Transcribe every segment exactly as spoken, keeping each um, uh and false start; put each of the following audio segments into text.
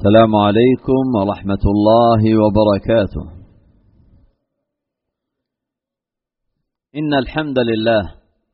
السلام عليكم ورحمة الله وبركاته. إن الحمد لله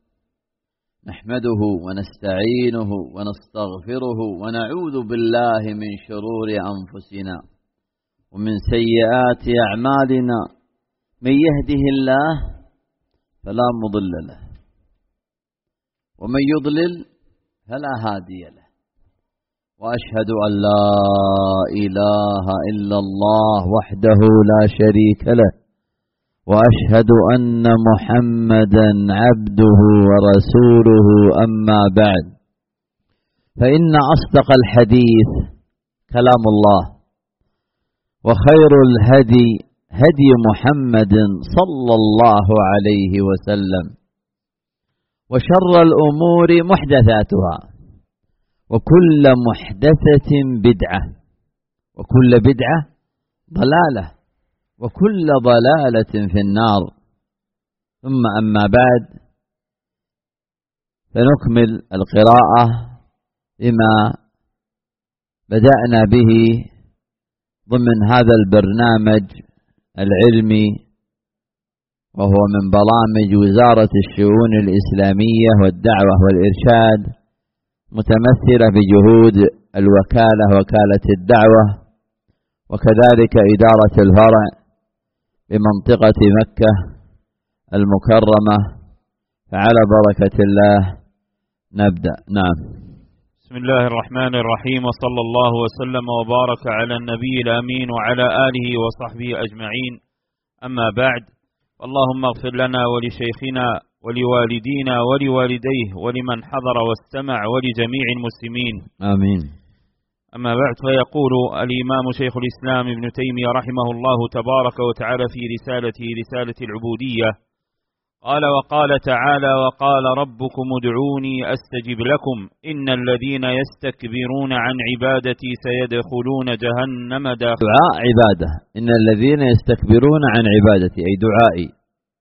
نحمده ونستعينه ونستغفره ونعوذ بالله من شرور أنفسنا ومن سيئات أعمالنا، من يهده الله فلا مضل له ومن يضلل فلا هادي له، وأشهد أن لا إله إلا الله وحده لا شريك له، وأشهد أن محمدا عبده ورسوله. أما بعد، فإن أصدق الحديث كلام الله، وخير الهدي هدي محمد صلى الله عليه وسلم، وشر الأمور محدثاتها، وكل محدثة بدعة، وكل بدعة ضلالة، وكل ضلالة في النار. ثم أما بعد، فنكمل القراءة بما بدأنا به ضمن هذا البرنامج العلمي، وهو من برامج وزارة الشؤون الإسلامية والدعوة والإرشاد، متمثلة بجهود الوكالة وكالة الدعوة، وكذلك إدارة الفرع بمنطقة مكة المكرمة. فعلى بركة الله نبدأ. نعم. بسم الله الرحمن الرحيم، وصلى الله وسلم وبارك على النبي الأمين وعلى آله وصحبه أجمعين. أما بعد، اللهم اغفر لنا ولشيخنا ولوالدينا ولوالديه ولمن حضر واستمع ولجميع المسلمين، آمين. أما بعد، فيقول الإمام شيخ الإسلام ابن تيمية رحمه الله تبارك وتعالى في رسالته رسالة العبودية، قال: وقال تعالى: وقال ربكم ادعوني أستجب لكم إن الذين يستكبرون عن عبادتي سيدخلون جهنم داخل. دعاء عبادة، إن الذين يستكبرون عن عبادتي أي دعائي،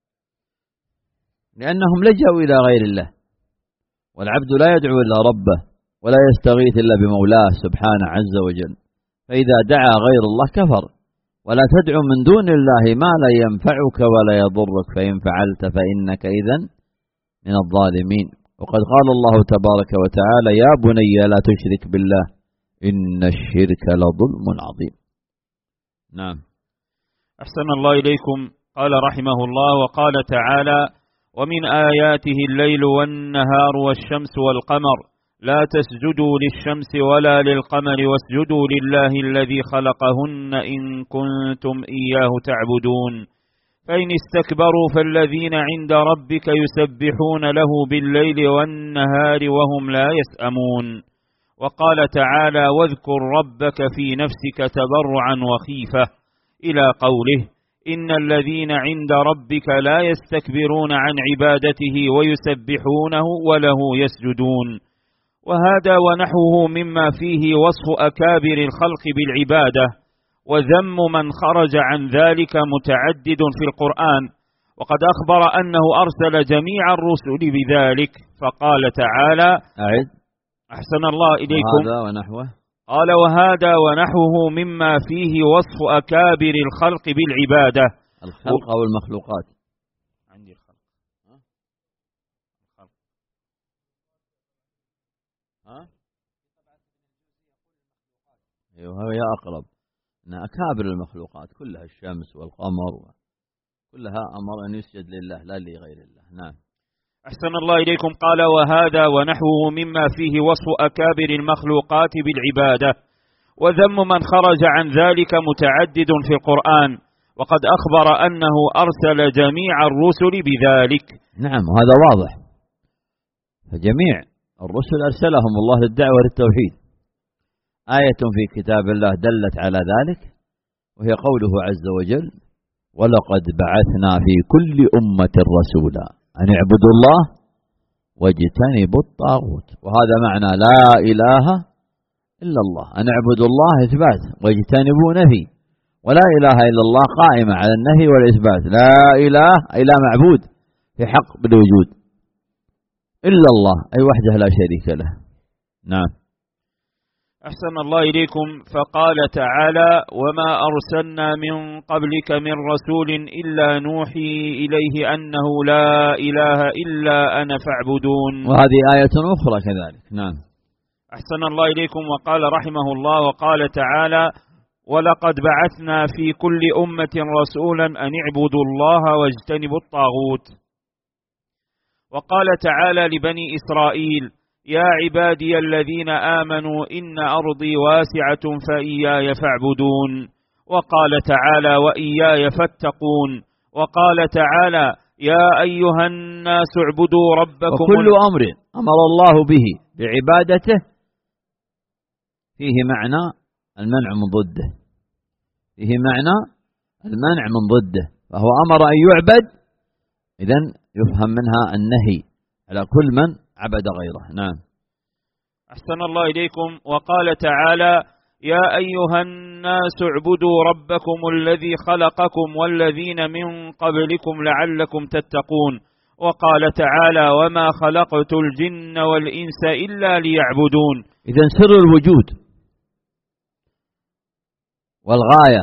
لأنهم لجأوا إلى غير الله، والعبد لا يدعو إلا ربه ولا يستغيث إلا بمولاه سبحانه عز وجل، فإذا دعا غير الله كفر. ولا تدعو من دون الله ما لا ينفعك ولا يضرك، فإن فعلت فإنك إذن من الظالمين. وقد قال الله تبارك وتعالى: يا بني لا تشرك بالله إن الشرك لظلم عظيم. نعم. أحسن الله إليكم. قال رحمه الله: وقال تعالى: ومن آياته الليل والنهار والشمس والقمر لا تسجدوا للشمس ولا للقمر واسجدوا لله الذي خلقهن إن كنتم إياه تعبدون فإن استكبروا فالذين عند ربك يسبحون له بالليل والنهار وهم لا يسأمون. وقال تعالى: واذكر ربك في نفسك تضرعا وخيفة إلى قوله: إن الذين عند ربك لا يستكبرون عن عبادته ويسبحونه وله يسجدون. وهذا ونحوه مما فيه وصف أكابر الخلق بالعبادة، وذم من خرج عن ذلك متعدد في القرآن، وقد أخبر أنه أرسل جميع الرسل بذلك، فقال تعالى: أعد. أحسن الله إليكم. وهذا ونحوه. قال: وهذا ونحوه مما فيه وصف أكابر الخلق بالعبادة. الخلق أو المخلوقات؟ عندي الخلق. الخلق. ها؟ أيوه، يا أقرب أن أكابر المخلوقات كلها الشمس والقمر كلها أمر أن يسجد لله لا لغير الله. نعم. أحسن الله إليكم. قال: وهذا ونحوه مما فيه وصف أكابر المخلوقات بالعبادة، وذم من خرج عن ذلك متعدد في القرآن، وقد أخبر أنه أرسل جميع الرسل بذلك. نعم، وهذا واضح، فجميع الرسل أرسلهم الله للدعوة للتوحيد. آية في كتاب الله دلت على ذلك، وهي قوله عز وجل: ولقد بعثنا في كل أمة رسولا أن اعبدوا الله واجتنبوا الطاغوت. وهذا معنى لا إله إلا الله، أن اعبدوا الله إثبات، واجتنبوا نفي، ولا إله إلا الله قائمة على النهي والإثبات. لا إله أي لا معبود في حق بالوجود إلا الله، أي وحده لا شريك له. نعم. أحسن الله إليكم. فقال تعالى: وما أرسلنا من قبلك من رسول إلا نوحي إليه أنه لا إله إلا أنا فاعبدون. وهذه آية أخرى كذلك. نعم. أحسن الله إليكم. وقال رحمه الله: وقال تعالى: ولقد بعثنا في كل أمة رسولا أن اعبدوا الله واجتنبوا الطاغوت. وقال تعالى لبني إسرائيل: يا عبادي الذين آمنوا إن أرضي واسعة فإياي فاعبدون. وقال تعالى: وإياي فاتقون. وقال تعالى: يا أيها الناس اعبدوا ربكم. وكل أمر أمر الله به بعبادته فيه معنى المنع من ضده، فيه معنى المنع من ضده، فهو أمر أن يعبد، إذن يفهم منها النهي على كل من عبد غيره. نعم. أحسن الله إليكم. وقال تعالى: يا أيها الناس اعبدوا ربكم الذي خلقكم والذين من قبلكم لعلكم تتقون. وقال تعالى: وما خلقت الجن والإنس إلا ليعبدون. إذن سر الوجود والغاية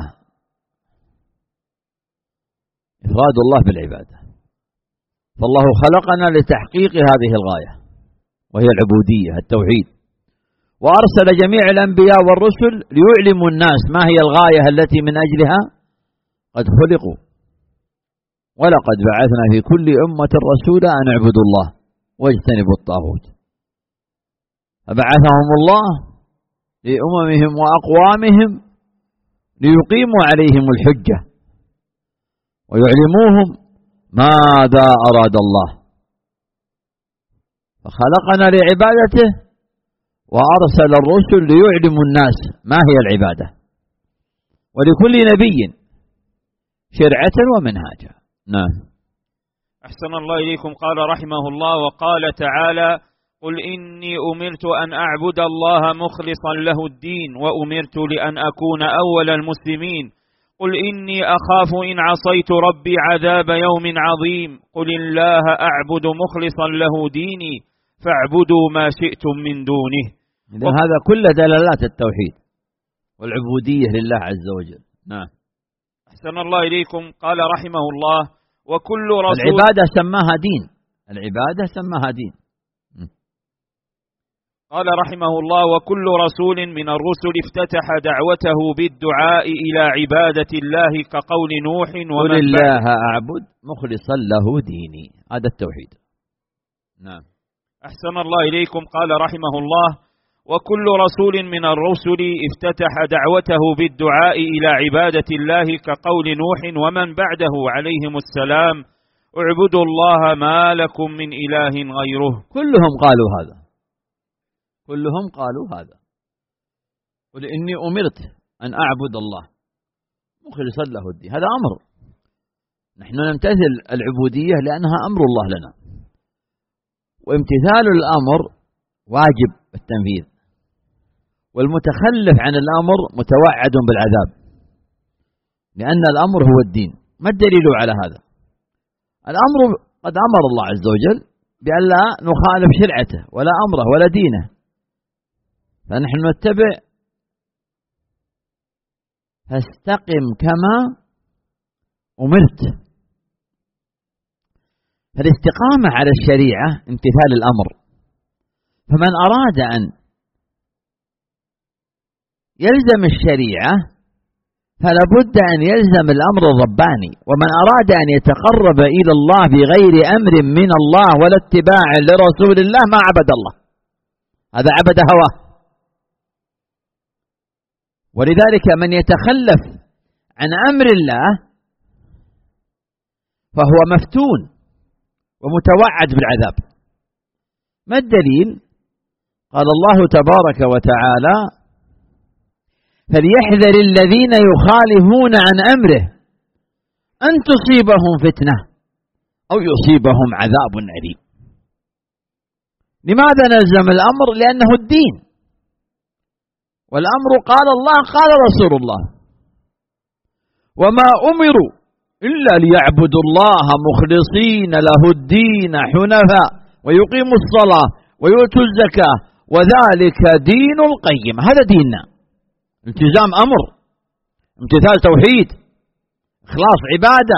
إفراد الله بالعبادة، فالله خلقنا لتحقيق هذه الغاية وهي العبودية التوحيد، وأرسل جميع الأنبياء والرسل ليعلموا الناس ما هي الغاية التي من أجلها قد خلقوا. ولقد بعثنا في كل أمة رسولا أن اعبدوا الله واجتنبوا الطاغوت، فبعثهم الله لأممهم وأقوامهم ليقيموا عليهم الحجة ويعلموهم ماذا أراد الله، فخلقنا لعبادته وأرسل الرسل ليعلموا الناس ما هي العبادة، ولكل نبي شرعة ومنهاجا. نعم. أحسن الله إليكم. قال رحمه الله: وقال تعالى: قل إني أمرت أن أعبد الله مخلصا له الدين وأمرت لأن أكون أول المسلمين. قل إني أخاف إن عصيت ربي عذاب يوم عظيم. قل الله أعبد مخلصا له ديني فاعبدوا ما شئتم من دونه. إذن هذا كل دلالات التوحيد والعبودية لله عز وجل. نعم. أحسن الله إليكم. قال رحمه الله: وكل رسول. العبادة سماها دين، العبادة سماها دين. قال رحمه الله: وكل رسول من الرسل افتتح دعوته بالدعاء إلى عبادة الله كقول نوح: قل الله أعبد مخلصا له ديني. هذا التوحيد. نعم. أحسن الله إليكم. قال رحمه الله: وكل رسول من الرسل افتتح دعوته بالدعاء إلى عبادة الله كقول نوح ومن بعده عليهم السلام: اعبدوا الله ما لكم من إله غيره. كلهم قالوا هذا، كلهم قالوا هذا. قل إني أمرت أن أعبد الله مخلصا له الدين. هذا أمر، نحن نمتثل العبودية لأنها أمر الله لنا، وامتثال الأمر واجب التنفيذ، والمتخلف عن الأمر متوعد بالعذاب، لأن الأمر هو الدين. ما الدليل على هذا؟ الأمر قد أمر الله عز وجل بأن لا نخالف شرعته ولا أمره ولا دينه، فنحن نتبع. فاستقم كما أمرت. فالاستقامة على الشريعة امتثال الأمر، فمن أراد أن يلزم الشريعة فلا بد أن يلزم الأمر الرباني، ومن أراد أن يتقرب إلى الله بغير أمر من الله ولا اتباع لرسول الله ما عبد الله، هذا عبد هواه. ولذلك من يتخلف عن أمر الله فهو مفتون ومتوعد بالعذاب. ما الدليل؟ قال الله تبارك وتعالى: فليحذر الذين يخالفون عن أمره أن تصيبهم فتنة أو يصيبهم عذاب أليم. لماذا نلزم الأمر؟ لأنه الدين، والأمر قال الله قال رسول الله، وما أمروا إلا ليعبدوا الله مخلصين له الدين حنفاء ويقيموا الصلاة ويؤتوا الزكاة وذلك دين القيم. هذا ديننا، التزام أمر، امتثال توحيد، إخلاص عبادة،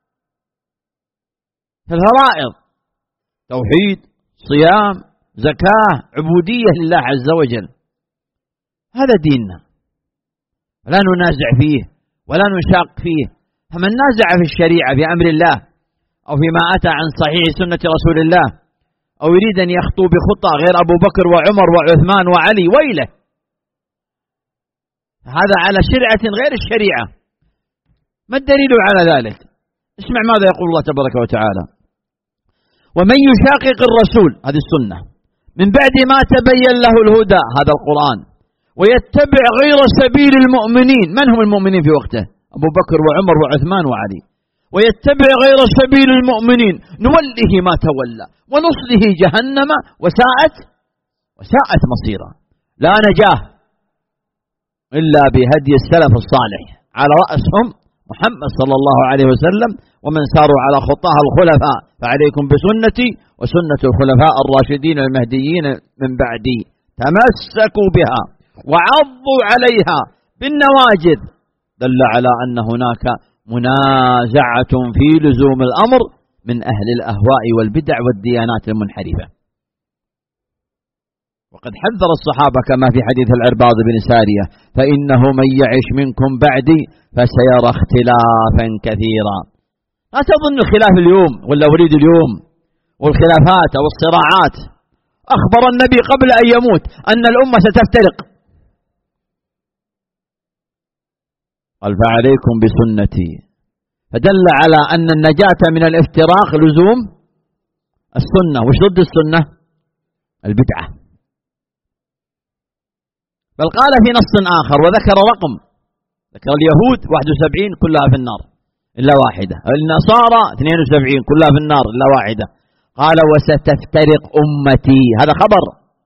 الفرائض توحيد، صيام، زكاة، عبودية لله عز وجل. هذا ديننا، لا ننازع فيه ولا نشاق فيه. فمن نازع في الشريعة في أمر الله أو فيما أتى عن صحيح سنة رسول الله أو يريد أن يخطو بخطى غير أبو بكر وعمر وعثمان وعلي، ويله، هذا على شرعة غير الشريعة. ما الدليل على ذلك؟ اسمع ماذا يقول الله تبارك وتعالى: ومن يشاقق الرسول، هذه السنة، من بعد ما تبين له الهدى، هذا القرآن، ويتبع غير سبيل المؤمنين. من هم المؤمنين في وقته؟ أبو بكر وعمر وعثمان وعلي. ويتبع غير سبيل المؤمنين نوله ما تولى ونصله جهنم وساءت وساءت مصيرا. لا نجاه إلا بهدي السلف الصالح، على رأسهم محمد صلى الله عليه وسلم ومن ساروا على خطاه الخلفاء. فعليكم بسنتي وسنة الخلفاء الراشدين المهديين من بعدي، تمسكوا بها وعضوا عليها بالنواجذ. دل على أن هناك منازعة في لزوم الأمر من أهل الأهواء والبدع والديانات المنحرفة. وقد حذر الصحابة كما في حديث العرباض بن سارية: فإنه من يعش منكم بعدي فسيرى اختلافا كثيرا. لا تظن الخلاف اليوم ولا وليد اليوم والخلافات أو الصراعات. أخبر النبي قبل أن يموت أن الأمة ستفترق، قال: فعليكم بسنتي. فدل على أن النجاة من الافتراق لزوم السنة. وش ضد السنة؟ البدعة. بل قال في نص آخر وذكر رقم، ذكر اليهود واحد وسبعين كلها في النار إلا واحدة، النصارى اثنين وسبعين كلها في النار إلا واحدة. قال: وستفترق أمتي. هذا خبر،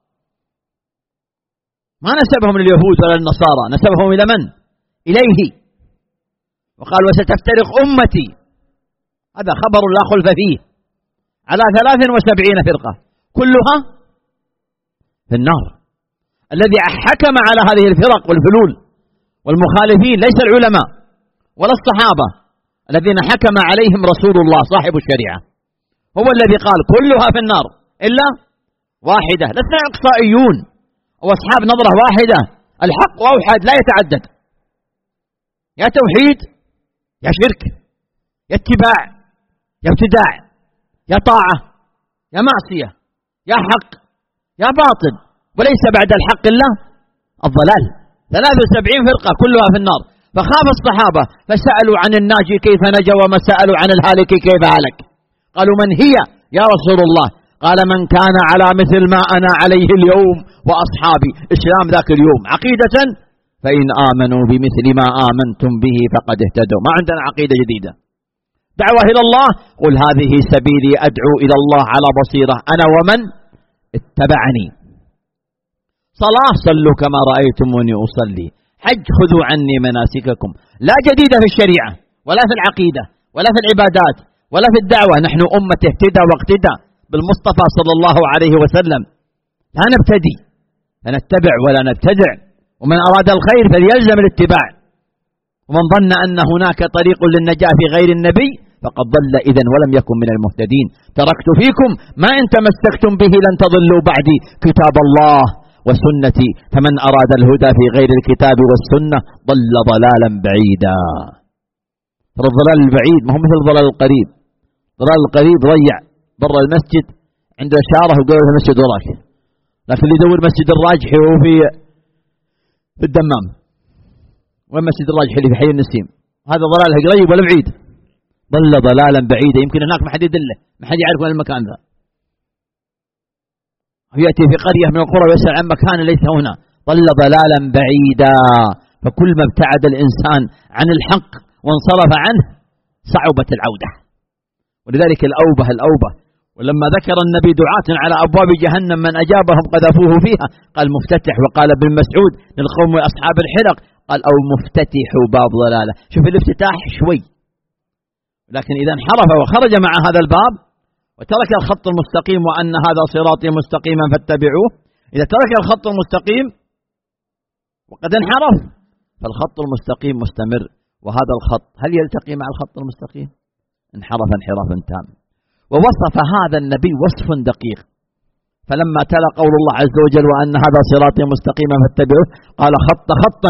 ما نسبهم لليهود ولا النصارى، نسبهم إلى من؟ إليه. وقال: وستفترق أمتي. هذا خبر لا خلف فيه، على ثلاث وسبعين فرقة كلها في النار. الذي حكم على هذه الفرق والفلول والمخالفين ليس العلماء ولا الصحابة، الذين حكم عليهم رسول الله صاحب الشريعة، هو الذي قال كلها في النار إلا واحدة. لسنا إقصائيون أو أصحاب نظرة واحدة، الحق أوحد لا يتعدد، يا توحيد يا شرك، يا اتباع يا ابتداع، يا طاعة يا معصية، يا حق يا باطل، وليس بعد الحق إلا الضلال. ثلاث وسبعين فرقة كلها في النار. فخاف الصحابة فسألوا عن الناجي كيف نجا وما سألوا عن الهالك كيف هلك. قالوا: من هي يا رسول الله؟ قال: من كان على مثل ما أنا عليه اليوم وأصحابي. إسلام ذاك اليوم عقيدة، فإن آمنوا بمثل ما آمنتم به فقد اهتدوا. ما عندنا عقيدة جديدة. دعوة إلى الله: قل هذه سبيلي أدعو إلى الله على بصيرة أنا ومن اتبعني. صلاة: صلوا كما رأيتموني أصلي. حج: خذوا عني مناسككم. لا جديد في الشريعة ولا في العقيدة ولا في العبادات ولا في الدعوة. نحن أمة اهتدى واقتدى بالمصطفى صلى الله عليه وسلم، لا نبتدي، فنتبع ولا نبتدع. ومن أراد الخير فليلزم الاتباع. ومن ظن أن هناك طريق للنجاة في غير النبي فقد ضل إذن ولم يكن من المهتدين. تركت فيكم ما إن تمسكتم به لن تضلوا بعدي، كتاب الله وسنتي، فمن أراد الهدى في غير الكتاب والسنة ضل ضلالا بعيدا. ترى الضلال البعيد ما هو مثل الضلال القريب. الضلال القريب ضيع برا المسجد عند إشارة وقال في المسجد وراك، لكن اللي يدور مسجد الراجح هو في في الدمام، والمسجد الراجح اللي في حي النسيم. هذا ضلاله قريب ولا بعيد؟ ضل ضلالا بعيدا، يمكن هناك ما حد يدله، ما حد يعرف وين المكان ذا. يأتي في قرية من القرى ويسأل عن مكان ليس هنا. ضل ضلالا بعيدا. فكل ما ابتعد الإنسان عن الحق وانصرف عنه صعبت العودة. ولذلك الأوبة الأوبة. ولما ذكر النبي دعاة على أبواب جهنم من أجابهم قذفوه فيها، قال مفتتح. وقال ابن مسعود للقوم أصحاب الحلق قال: أو مفتتح باب ضلالة. شوف الافتتاح شوي، لكن إذا انحرف وخرج مع هذا الباب وترك الخط المستقيم وأن هذا صراطي مستقيما فاتبعوه، إذا ترك الخط المستقيم وقد انحرف، فالخط المستقيم مستمر، وهذا الخط هل يلتقي مع الخط المستقيم؟ انحرف انحرافا تام. ووصف هذا النبي وصف دقيق، فلما تلا قول الله عز وجل وأن هذا صراطي مستقيما فاتبعوه، قال خط خطا،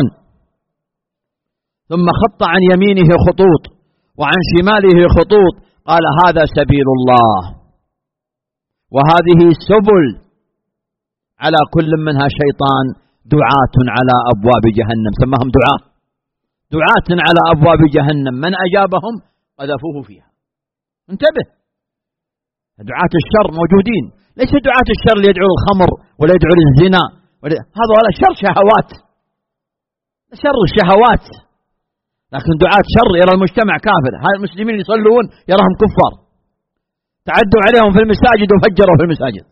ثم خط عن يمينه خطوط وعن شماله خطوط، قال هذا سبيل الله وهذه سبل، على كل منها شيطان دعاة على أبواب جهنم، سماهم دعاة دعاة على أبواب جهنم، من أجابهم قذفوه فيها. انتبه، دعاة الشر موجودين، ليس دعاة الشر اللي يدعو الخمر ولا يدعو للزنا، هذا ولا شر شهوات، شر الشهوات، لكن دعاة شر يرى المجتمع كافر، هؤلاء المسلمين يصلون يراهم كفار، تعدوا عليهم في المساجد وفجروا في المساجد،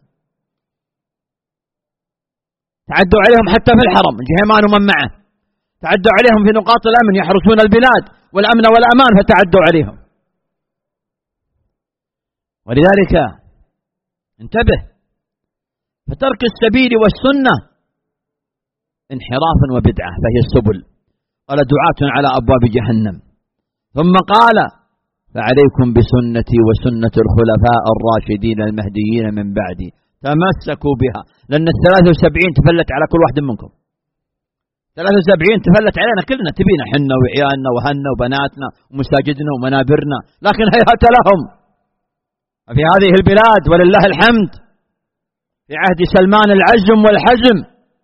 تعدوا عليهم حتى في الحرم الجهيمان ومن معه، تعدوا عليهم في نقاط الأمن يحرسون البلاد والأمن والأمان فتعدوا عليهم. ولذلك انتبه، فترك السبيل والسنة انحراف وبدعة، فهي السبل، قال دعاة على أبواب جهنم، ثم قال فعليكم بسنتي وسنة الخلفاء الراشدين المهديين من بعدي تمسكوا بها، لأن الثلاث وسبعين تفلت على كل واحد منكم، ثلاث وسبعين تفلت علينا كلنا، تبينا حنا وعيالنا وهنا وبناتنا ومساجدنا ومنابرنا، لكن هيهات لهم في هذه البلاد ولله الحمد في عهد سلمان العزم والحزم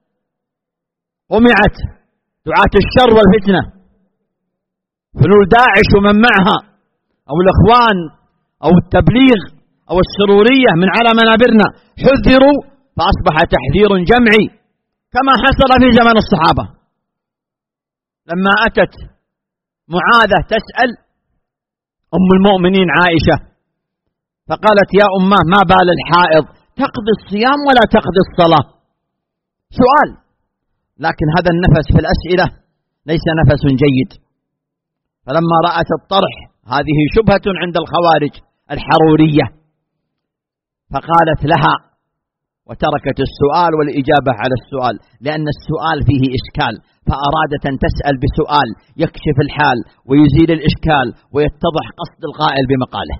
قمعت دعاة الشر والفتنة، فلول داعش ومن معها أو الإخوان أو التبليغ أو السرورية من على منابرنا حذروا، فأصبح تحذير جمعي كما حصل في زمن الصحابة، لما أتت معاذة تسأل أم المؤمنين عائشة فقالت يا أمه ما بال الحائض تقضي الصيام ولا تقضي الصلاة؟ سؤال، لكن هذا النفس في الأسئلة ليس نفس جيد، فلما رأت الطرح هذه شبهة عند الخوارج الحرورية فقالت لها، وتركت السؤال والإجابة على السؤال، لأن السؤال فيه إشكال، فأرادت أن تسأل بسؤال يكشف الحال ويزيل الإشكال ويتضح قصد القائل بمقاله،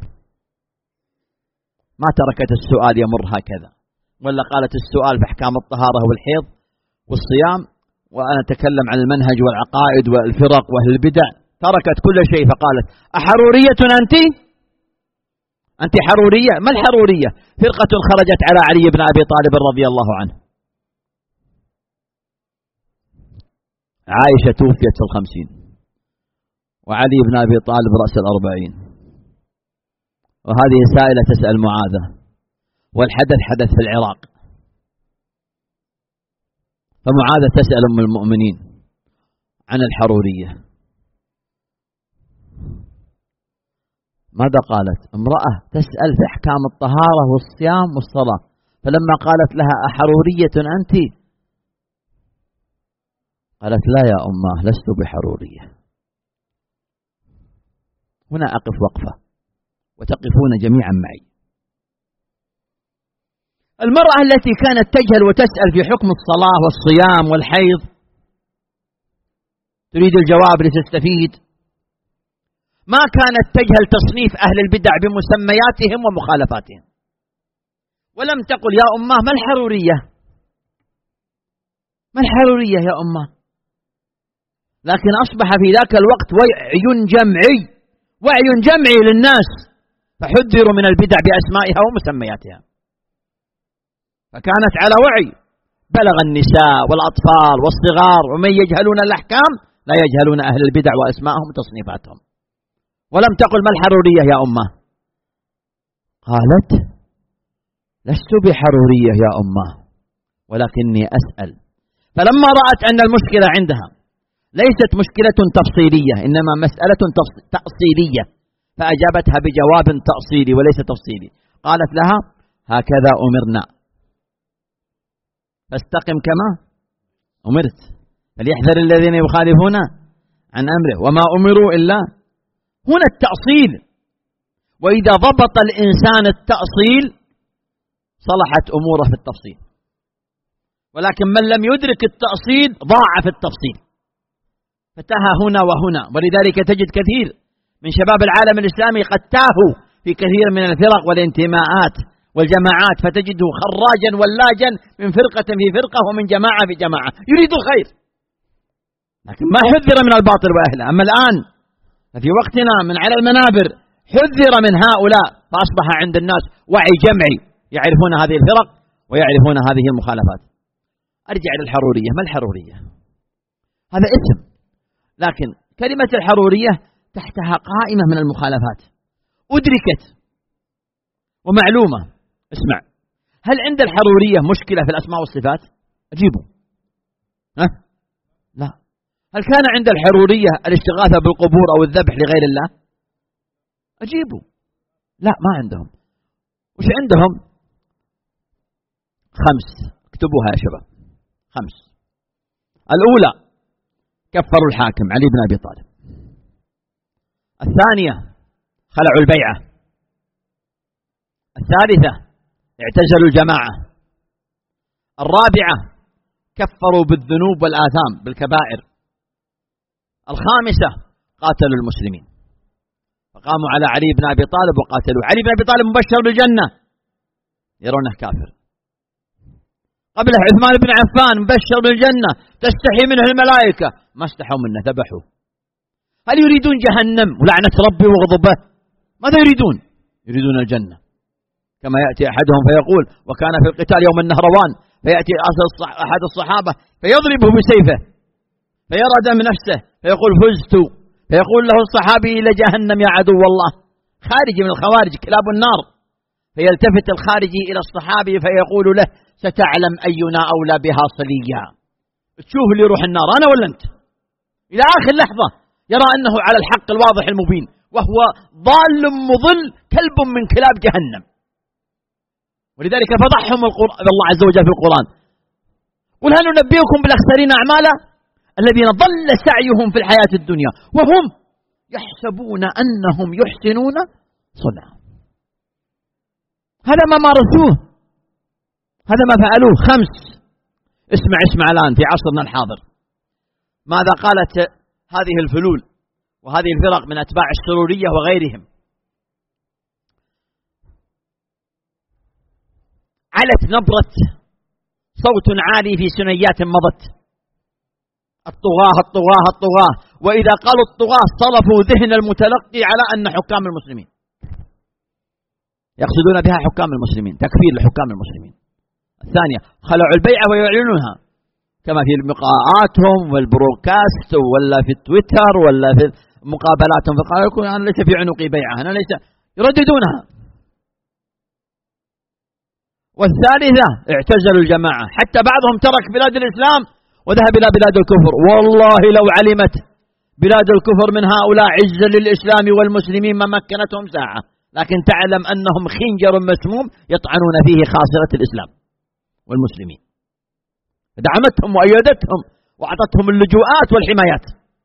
ما تركت السؤال يمر هكذا، ولا قالت السؤال في أحكام الطهارة والحيض والصيام وأنا أتكلم عن المنهج والعقائد والفرق وأهل البدع، تركت كل شيء فقالت أحرورية أنت؟ أنت حرورية؟ ما الحرورية؟ فرقة خرجت على علي بن أبي طالب رضي الله عنه. عائشة توفيت في الخمسين وعلي بن أبي طالب رأس الأربعين، وهذه سائلة تسأل معاذة، والحدث حدث في العراق، فمعاذة تسأل أم المؤمنين عن الحرورية، ماذا قالت؟ امرأة تسأل في أحكام الطهارة والصيام والصلاة، فلما قالت لها أحرورية أنت؟ قالت لا يا أمه لست بحرورية. هنا أقف وقفة وتقفون جميعا معي. المرأة التي كانت تجهل وتسأل في حكم الصلاة والصيام والحيض تريد الجواب لتستفيد، ما كانت تجهل تصنيف أهل البدع بمسمياتهم ومخالفاتهم، ولم تقل يا أمه ما الحرورية، ما الحرورية يا أمه، لكن أصبح في ذاك الوقت وعي جمعي وعي جمعي للناس، فحذروا من البدع بأسمائها ومسمياتها، فكانت على وعي، بلغ النساء والأطفال والصغار ومن يجهلون الأحكام لا يجهلون أهل البدع وأسمائهم وتصنيفاتهم، ولم تقل ما الحرورية يا أمه، قالت لست بحرورية يا أمه ولكني أسأل. فلما رأت أن المشكلة عندها ليست مشكلة تفصيلية إنما مسألة تأصيلية، فأجابتها بجواب تأصيلي وليس تفصيلي، قالت لها هكذا أمرنا فاستقم كما أمرت، فليحذر الذين يخالفون عن أمره وما أمروا إلا. هنا التأصيل، وإذا ضبط الإنسان التأصيل صلحت أموره في التفصيل. ولكن من لم يدرك التأصيل ضاع في التفصيل، فتاه هنا وهنا. ولذلك تجد كثير من شباب العالم الإسلامي قد تاهوا في كثير من الفرق والانتماءات والجماعات، فتجده خراجا ولاجا من فرقة في فرقة ومن جماعة في جماعة، يريد الخير لكن ما حذر من الباطل وأهله. أما الآن في وقتنا من على المنابر حذر من هؤلاء، فأصبح عند الناس وعي جمعي، يعرفون هذه الفرق ويعرفون هذه المخالفات. أرجع للحرورية. ما الحرورية؟ هذا اسم، لكن كلمة الحرورية تحتها قائمة من المخالفات أدركت ومعلومة. اسمع، هل عند الحرورية مشكلة في الأسماء والصفات؟ أجيبوا. ها؟ لا. هل كان عند الحرورية الاستغاثة بالقبور أو الذبح لغير الله؟ أجيبوا. لا، ما عندهم. وش عندهم؟ خمس، اكتبوها يا شباب. خمس. الأولى كفروا الحاكم علي بن أبي طالب. الثانية خلعوا البيعة. الثالثة اعتزلوا الجماعة. الرابعة كفروا بالذنوب والآثام بالكبائر. الخامسة قاتلوا المسلمين، فقاموا على علي بن أبي طالب وقاتلوا. علي بن أبي طالب مبشر بالجنة، يرونه كافر. قبله عثمان بن عفان مبشر بالجنة، تستحي منه الملائكة، ما استحوا منه، ذبحوه. هل يريدون جهنم ولعنة ربي وغضبه؟ ماذا يريدون؟ يريدون الجنة. كما يأتي أحدهم فيقول، وكان في القتال يوم النهروان، فيأتي أحد الصحابة فيضربه بسيفه فيرى دم نفسه فيقول فزت، فيقول له الصحابي إلى جهنم يا عدو الله، خارج من الخوارج كلاب النار. فيلتفت الخارجي إلى الصحابي فيقول له ستعلم أينا أولى بها صليا. تشوف اللي يروح النار أنا ولا أنت؟ إلى آخر لحظة يرى أنه على الحق الواضح المبين، وهو ضال مضل كلب من كلاب جهنم. ولذلك فضحهم الله عز وجل في القرآن. قل هل ننبئكم بالأخسرين أعمالا الذين ضل سعيهم في الحياة الدنيا وهم يحسبون أنهم يحسنون صنعا. هذا ما مارسوه، هذا ما فعلوه. خمس. اسمع اسمع الآن في عصرنا الحاضر ماذا قالت هذه الفلول وهذه الفرق من أتباع السرورية وغيرهم. علت نبرة صوت عالي في سنيات مضت، الطغاة الطغاة الطغاة، وإذا قالوا الطغاة صرفوا ذهن المتلقي على أن حكام المسلمين، يقصدون بها حكام المسلمين، تكفير لحكام المسلمين. الثانية خلعوا البيعة ويعلنونها كما في لقاءاتهم والبرودكاست ولا في تويتر ولا في مقابلاتهم، فقالوا لكم أنا ليس في عنقي بيعة، أنا ليس، يرددونها. والثالثة اعتزلوا الجماعة، حتى بعضهم ترك بلاد الإسلام وذهب إلى بلاد الكفر. والله لو علمت بلاد الكفر من هؤلاء عزا للإسلام والمسلمين ما مكنتهم ساعة، لكن تعلم أنهم خنجر مسموم يطعنون فيه خاصرة الإسلام والمسلمين، دعمتهم وأيدتهم وأعطتهم اللجوءات والحمايات،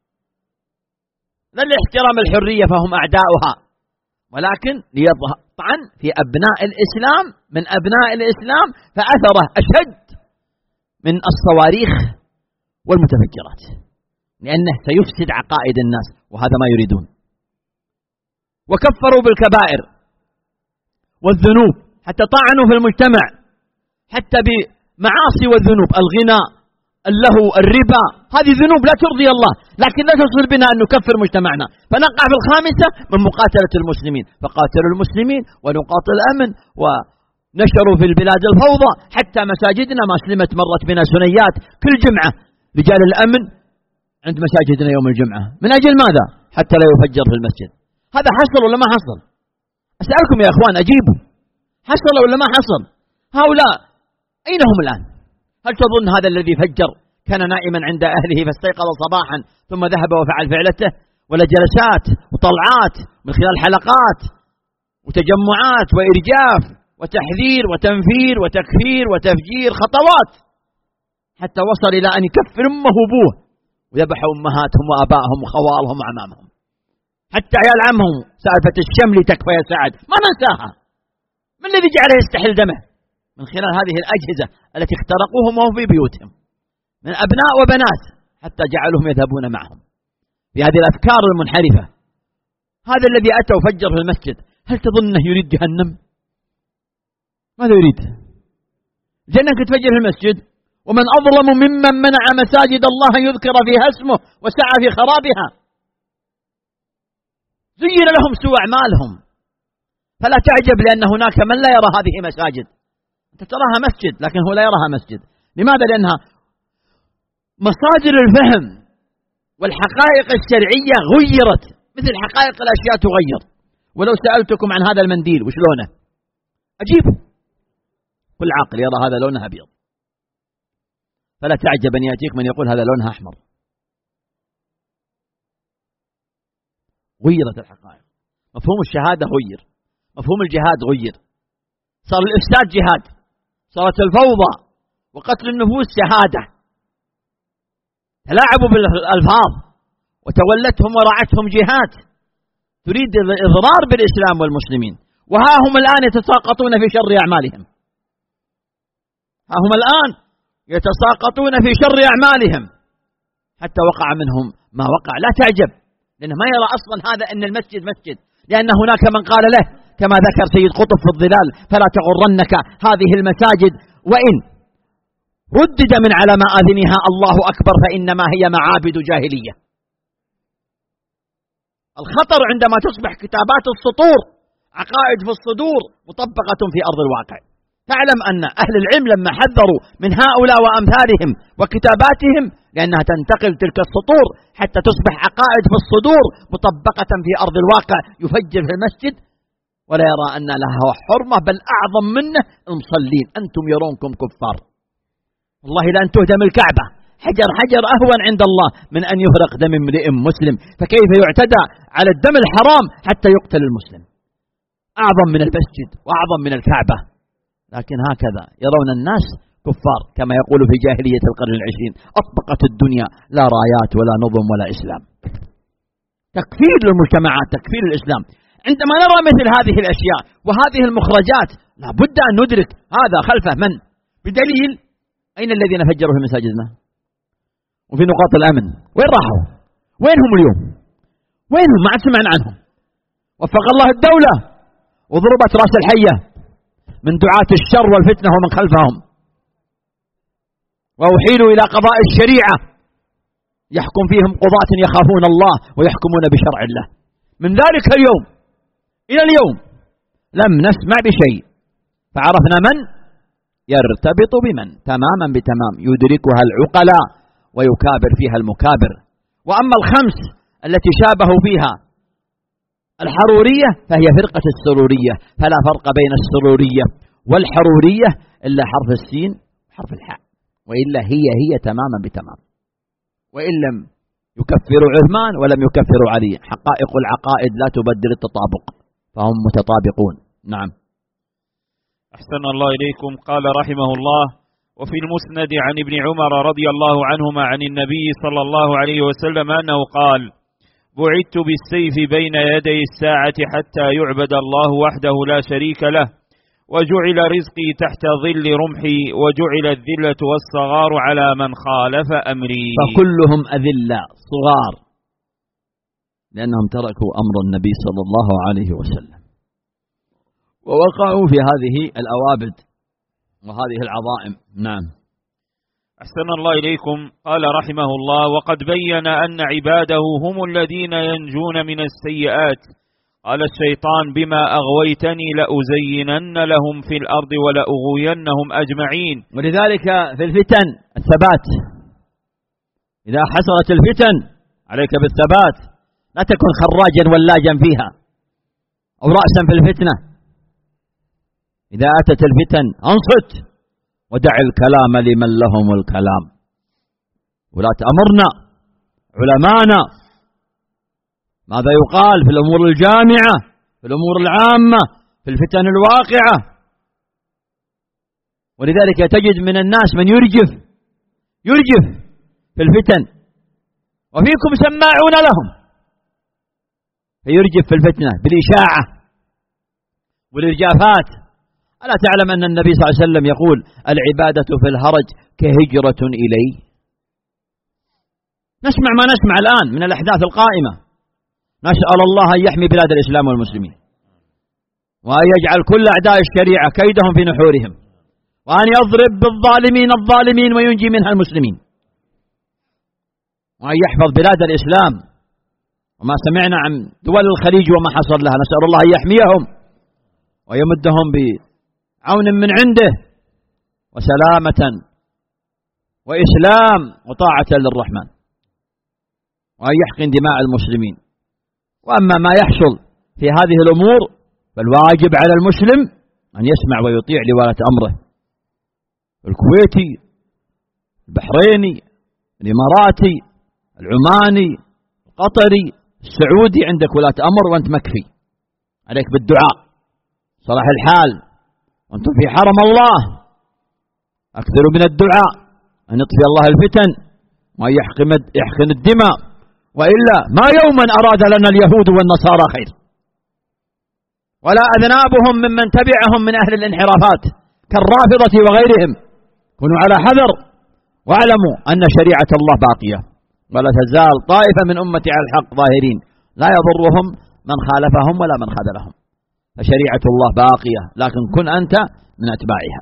لا لاحترام الحرية فهم أعداؤها، ولكن ليطعن في أبناء الإسلام من أبناء الإسلام فأثره أشد من الصواريخ والمتفجرات، لأنه سيفسد عقائد الناس وهذا ما يريدون. وكفروا بالكبائر والذنوب، حتى طعنوا في المجتمع حتى بمعاصي والذنوب، الغناء، اللهو، الربا، هذه ذنوب لا ترضي الله، لكن لا تصل بنا أن نكفر مجتمعنا، فنقع في الخامسة من مقاتلة المسلمين، فقاتلوا المسلمين ونقاط الأمن، ونشروا في البلاد الفوضى، حتى مساجدنا ما سلمت، مرت بنا سنيات كل جمعة رجال الأمن عند مساجدنا يوم الجمعة، من أجل ماذا؟ حتى لا يفجر في المسجد. هذا حصل ولا ما حصل؟ أسألكم يا أخوان أجيبوا، حصل ولا ما حصل؟ هؤلاء أين هم الآن؟ هل تظن هذا الذي فجر كان نائما عند أهله فاستيقظ صباحا ثم ذهب وفعل فعلته؟ ولا جلسات وطلعات من خلال حلقات وتجمعات وإرجاف وتحذير وتنفير وتكفير وتفجير، خطوات حتى وصل إلى أن يكفر أمه وأبوه ويذبحوا أمهاتهم وآبائهم وخوالهم وعمامهم، حتى عيال عمهم سالفة الشمل تكفى يا سعد ما ننساها. من الذي جعله يستحل دمه؟ من خلال هذه الأجهزة التي اخترقوهم وهم في بيوتهم من أبناء وبنات، حتى جعلهم يذهبون معهم في هذه الأفكار المنحرفة. هذا الذي أتى وفجر في المسجد، هل تظن أنه يريد جهنم؟ ماذا يريد؟ جنة تفجر في المسجد، ومن أظلم ممن منع مساجد الله أن يذكر فيها اسمه وسعى في خرابها. زين لهم سوء أعمالهم، فلا تعجب لأن هناك من لا يرى هذه مساجد. أنت تراها مسجد لكن هو لا يراها مسجد. لماذا؟ لأنها مصادر الفهم والحقائق الشرعية غيرت، مثل حقائق الأشياء تغير. ولو سألتكم عن هذا المنديل وش لونه، أجيبه، كل عاقل يرى هذا لونه أبيض، فلا تعجب أن يأتيك من يقول هذا لونها أحمر. غيرت الحقائق، مفهوم الشهادة غير، مفهوم الجهاد غير، صار الإفساد جهاد، صارت الفوضى وقتل النفوس شهادة. تلاعبوا بالألفاظ وتولتهم ورعتهم جهات تريد الإضرار بالإسلام والمسلمين، وها هم الآن يتساقطون في شر أعمالهم. ها هم الآن يتساقطون في شر أعمالهم حتى وقع منهم ما وقع. لا تعجب، لأنه ما يرى أصلا هذا أن المسجد مسجد، لأن هناك من قال له كما ذكر سيد قطب في الظلال: فلا تغرنك هذه المساجد وإن ردد من على مآذنها الله أكبر فإنما هي معابد جاهلية. الخطر عندما تصبح كتابات السطور عقائد في الصدور مطبقة في أرض الواقع. تعلم أن أهل العلم لما حذروا من هؤلاء وأمثالهم وكتاباتهم، لأنها تنتقل تلك السطور حتى تصبح عقائد في الصدور مطبقة في أرض الواقع، يفجر في المسجد ولا يرى أن لها حرمة، بل أعظم منه المصلين. أنتم يرونكم كفار، والله لأن تهدم الكعبة حجر حجر أهون عند الله من أن يهرق دم امرئ مسلم، فكيف يعتدى على الدم الحرام حتى يقتل المسلم؟ أعظم من المسجد وأعظم من الكعبة، لكن هكذا يرون الناس كفار، كما يقول في جاهلية القرن العشرين: أطبقت الدنيا لا رايات ولا نظم ولا إسلام. تكفير للمجتمعات، تكفير الإسلام. عندما نرى مثل هذه الأشياء وهذه المخرجات لا بد أن ندرك هذا خلفه من؟ بدليل أين الذين فجروا في مساجدنا وفي نقاط الأمن؟ وين راحوا؟ وين هم اليوم؟ وين هم؟ ما عاد سمعنا عنهم. وفق الله الدولة وضربت رأس الحية من دعاة الشر والفتنة ومن خلفهم، وأحيلوا إلى قضاء الشريعة يحكم فيهم قضاة يخافون الله ويحكمون بشرع الله. من ذلك اليوم إلى اليوم لم نسمع بشيء، فعرفنا من يرتبط بمن تماما بتمام، يدركها العقلاء ويكابر فيها المكابر. وأما الخمس التي شابهوا فيها الحرورية فهي فرقة السرورية، فلا فرق بين السرورية والحرورية إلا حرف السين وحرف الحاء، وإلا هي هي تماما بتمام. وإن لم يكفروا عثمان ولم يكفروا علي، حقائق العقائد لا تبدل التطابق، فهم متطابقون. نعم. أحسن الله إليكم. قال رحمه الله: وفي المسند عن ابن عمر رضي الله عنهما عن النبي صلى الله عليه وسلم أنه قال: بعثت بالسيف بين يدي الساعة حتى يعبد الله وحده لا شريك له، وجعل رزقي تحت ظل رمحي، وجعل الذلة والصغار على من خالف أمري. فكلهم أذلاء صغار لأنهم تركوا أمر النبي صلى الله عليه وسلم ووقعوا في هذه الأوابد وهذه العظائم. نعم. أحسن الله إليكم. قال رحمه الله: وقد بين أن عباده هم الذين ينجون من السيئات. قال الشيطان: بما أغويتني لأزينن لهم في الأرض ولأغوينهم أجمعين. ولذلك في الفتن الثبات، إذا حصلت الفتن عليك بالثبات، لا تكن خراجا ولاجا فيها أو رأسا في الفتنة. إذا أتت الفتن أنصت ودع الكلام لمن لهم الكلام، ولا تأمرنا علمانا ماذا يقال في الأمور الجامعة، في الأمور العامة، في الفتن الواقعة. ولذلك تجد من الناس من يرجف يرجف في الفتن، وفيكم سماعون لهم، فيرجف في الفتنة بالإشاعة والإرجافات ألا تعلم أن النبي صلى الله عليه وسلم يقول العبادة في الهرج كهجرة إلي؟ نسمع ما نسمع الآن من الأحداث القائمة. نسأل الله أن يحمي بلاد الإسلام والمسلمين، وأن يجعل كل أعداء الشريعة كيدهم في نحورهم، وأن يضرب بالظالمين الظالمين وينجي منها المسلمين، وأن يحفظ بلاد الإسلام. وما سمعنا عن دول الخليج وما حصل لها، نسأل الله أن يحميهم ويمدهم بعون من عنده وسلامة وإسلام وطاعة للرحمن، وأن يحقن دماء المسلمين. وأما ما يحصل في هذه الأمور فالواجب على المسلم أن يسمع ويطيع لولاة أمره. الكويتي، البحريني، الإماراتي، العماني، القطري، السعودي، عندك ولاة أمر وأنت مكفي. عليك بالدعاء صلاح الحال، وأنتم في حرم الله، أكثروا من الدعاء أن يطفي الله الفتن وأن يحقن الدماء، وإلا ما يوما أراد لنا اليهود والنصارى خير، ولا أذنابهم ممن تبعهم من أهل الانحرافات كالرافضة وغيرهم. كونوا على حذر واعلموا أن شريعة الله باقية، ولا تزال طائفة من أمتي على الحق ظاهرين لا يضرهم من خالفهم ولا من خذلهم. فشريعة الله باقية، لكن كن أنت من أتباعها.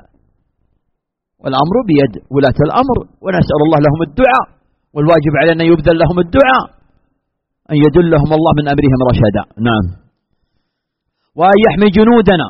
والأمر بيد ولاة الأمر، ونسأل الله لهم الدعاء، والواجب علينا أن يبذل لهم الدعاء أن يدلهم الله من أمرهم رشدا. نعم. وأن يحمي جنودنا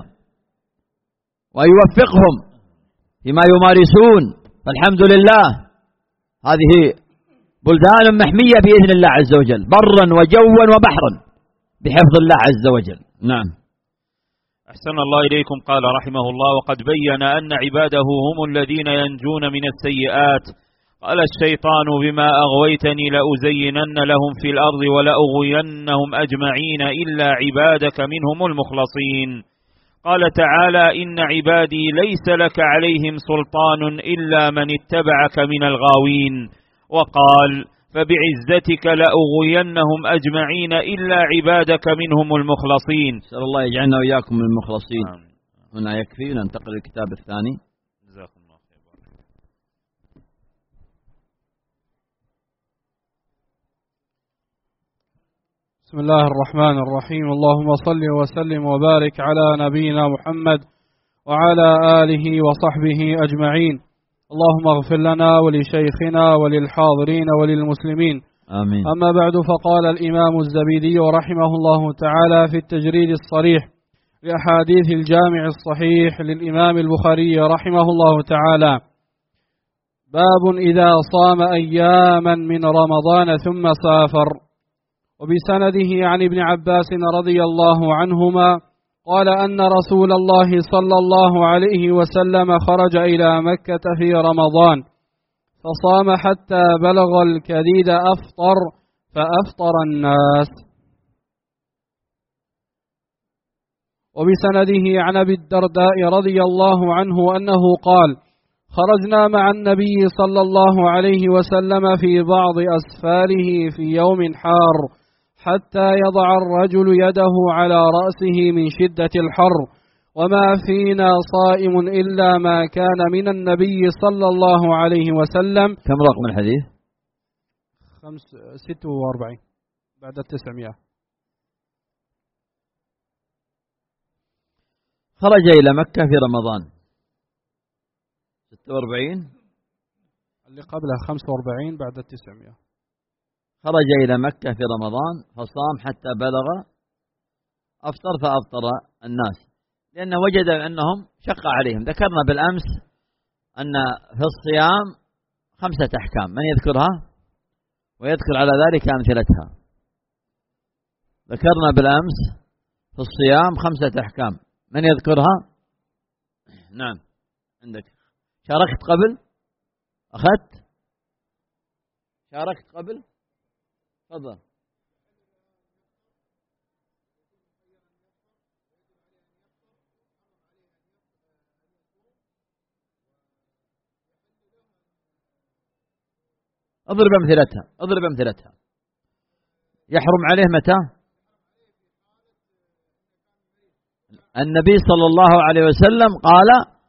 وأن يوفقهم فيما يمارسون. فالحمد لله هذه بلدان محمية بإذن الله عز وجل، برا وجوا وبحرا بحفظ الله عز وجل. نعم. أحسن الله إليكم. قال رحمه الله: وقد بين أن عباده هم الذين ينجون من السيئات. قال الشيطان: بما أغويتني لأزينن لهم في الأرض ولأغوينهم أجمعين إلا عبادك منهم المخلصين. قال تعالى: إن عبادي ليس لك عليهم سلطان إلا من اتبعك من الغاوين. وقال: فبعزتك لأغوينهم أجمعين إلا عبادك منهم المخلصين. نسأل الله يجعلنا وإياكم من المخلصين. هنا يكفي، ننتقل للكتاب الثاني. جزاكم الله خير. بسم الله الرحمن الرحيم. اللهم صل وسلم وبارك على نبينا محمد وعلى آله وصحبه أجمعين. اللهم اغفر لنا ولشيخنا وللحاضرين وللمسلمين. آمين. أما بعد، فقال الإمام الزبيدي رحمه الله تعالى في التجريد الصريح لأحاديث الجامع الصحيح للإمام البخاري رحمه الله تعالى: باب إذا صام أياما من رمضان ثم سافر. وبسنده عن ابن عباس رضي الله عنهما قال أن رسول الله صلى الله عليه وسلم خرج إلى مكة في رمضان فصام حتى بلغ الكديد أفطر فأفطر الناس. وبسنده عن أبي الدرداء رضي الله عنه أنه قال: خرجنا مع النبي صلى الله عليه وسلم في بعض أسفاره في يوم حار حتى يضع الرجل يده على رأسه من شدة الحر، وما فينا صائم إلا ما كان من النبي صلى الله عليه وسلم. كم رقم الحديث؟ خمس ست وأربعين بعد التسعمائة. خرج إلى مكة في رمضان. ستة وأربعين اللي قبلها خمسة وأربعين بعد التسعمائة. خرج إلى مكة في رمضان فصام حتى بلغ أفطر فأفطر الناس، لأنه وجد أنهم شق عليهم. ذكرنا بالأمس أن في الصيام خمسة أحكام، من يذكرها ويذكر على ذلك أمثلتها. ذكرنا بالأمس في الصيام خمسة أحكام، من يذكرها؟ نعم عندك. شاركت قبل؟ أخذت؟ شاركت قبل؟ تفضل. اضرب أمثلتها، اضرب أمثلتها. يحرم عليه متى؟ النبي صلى الله عليه وسلم قال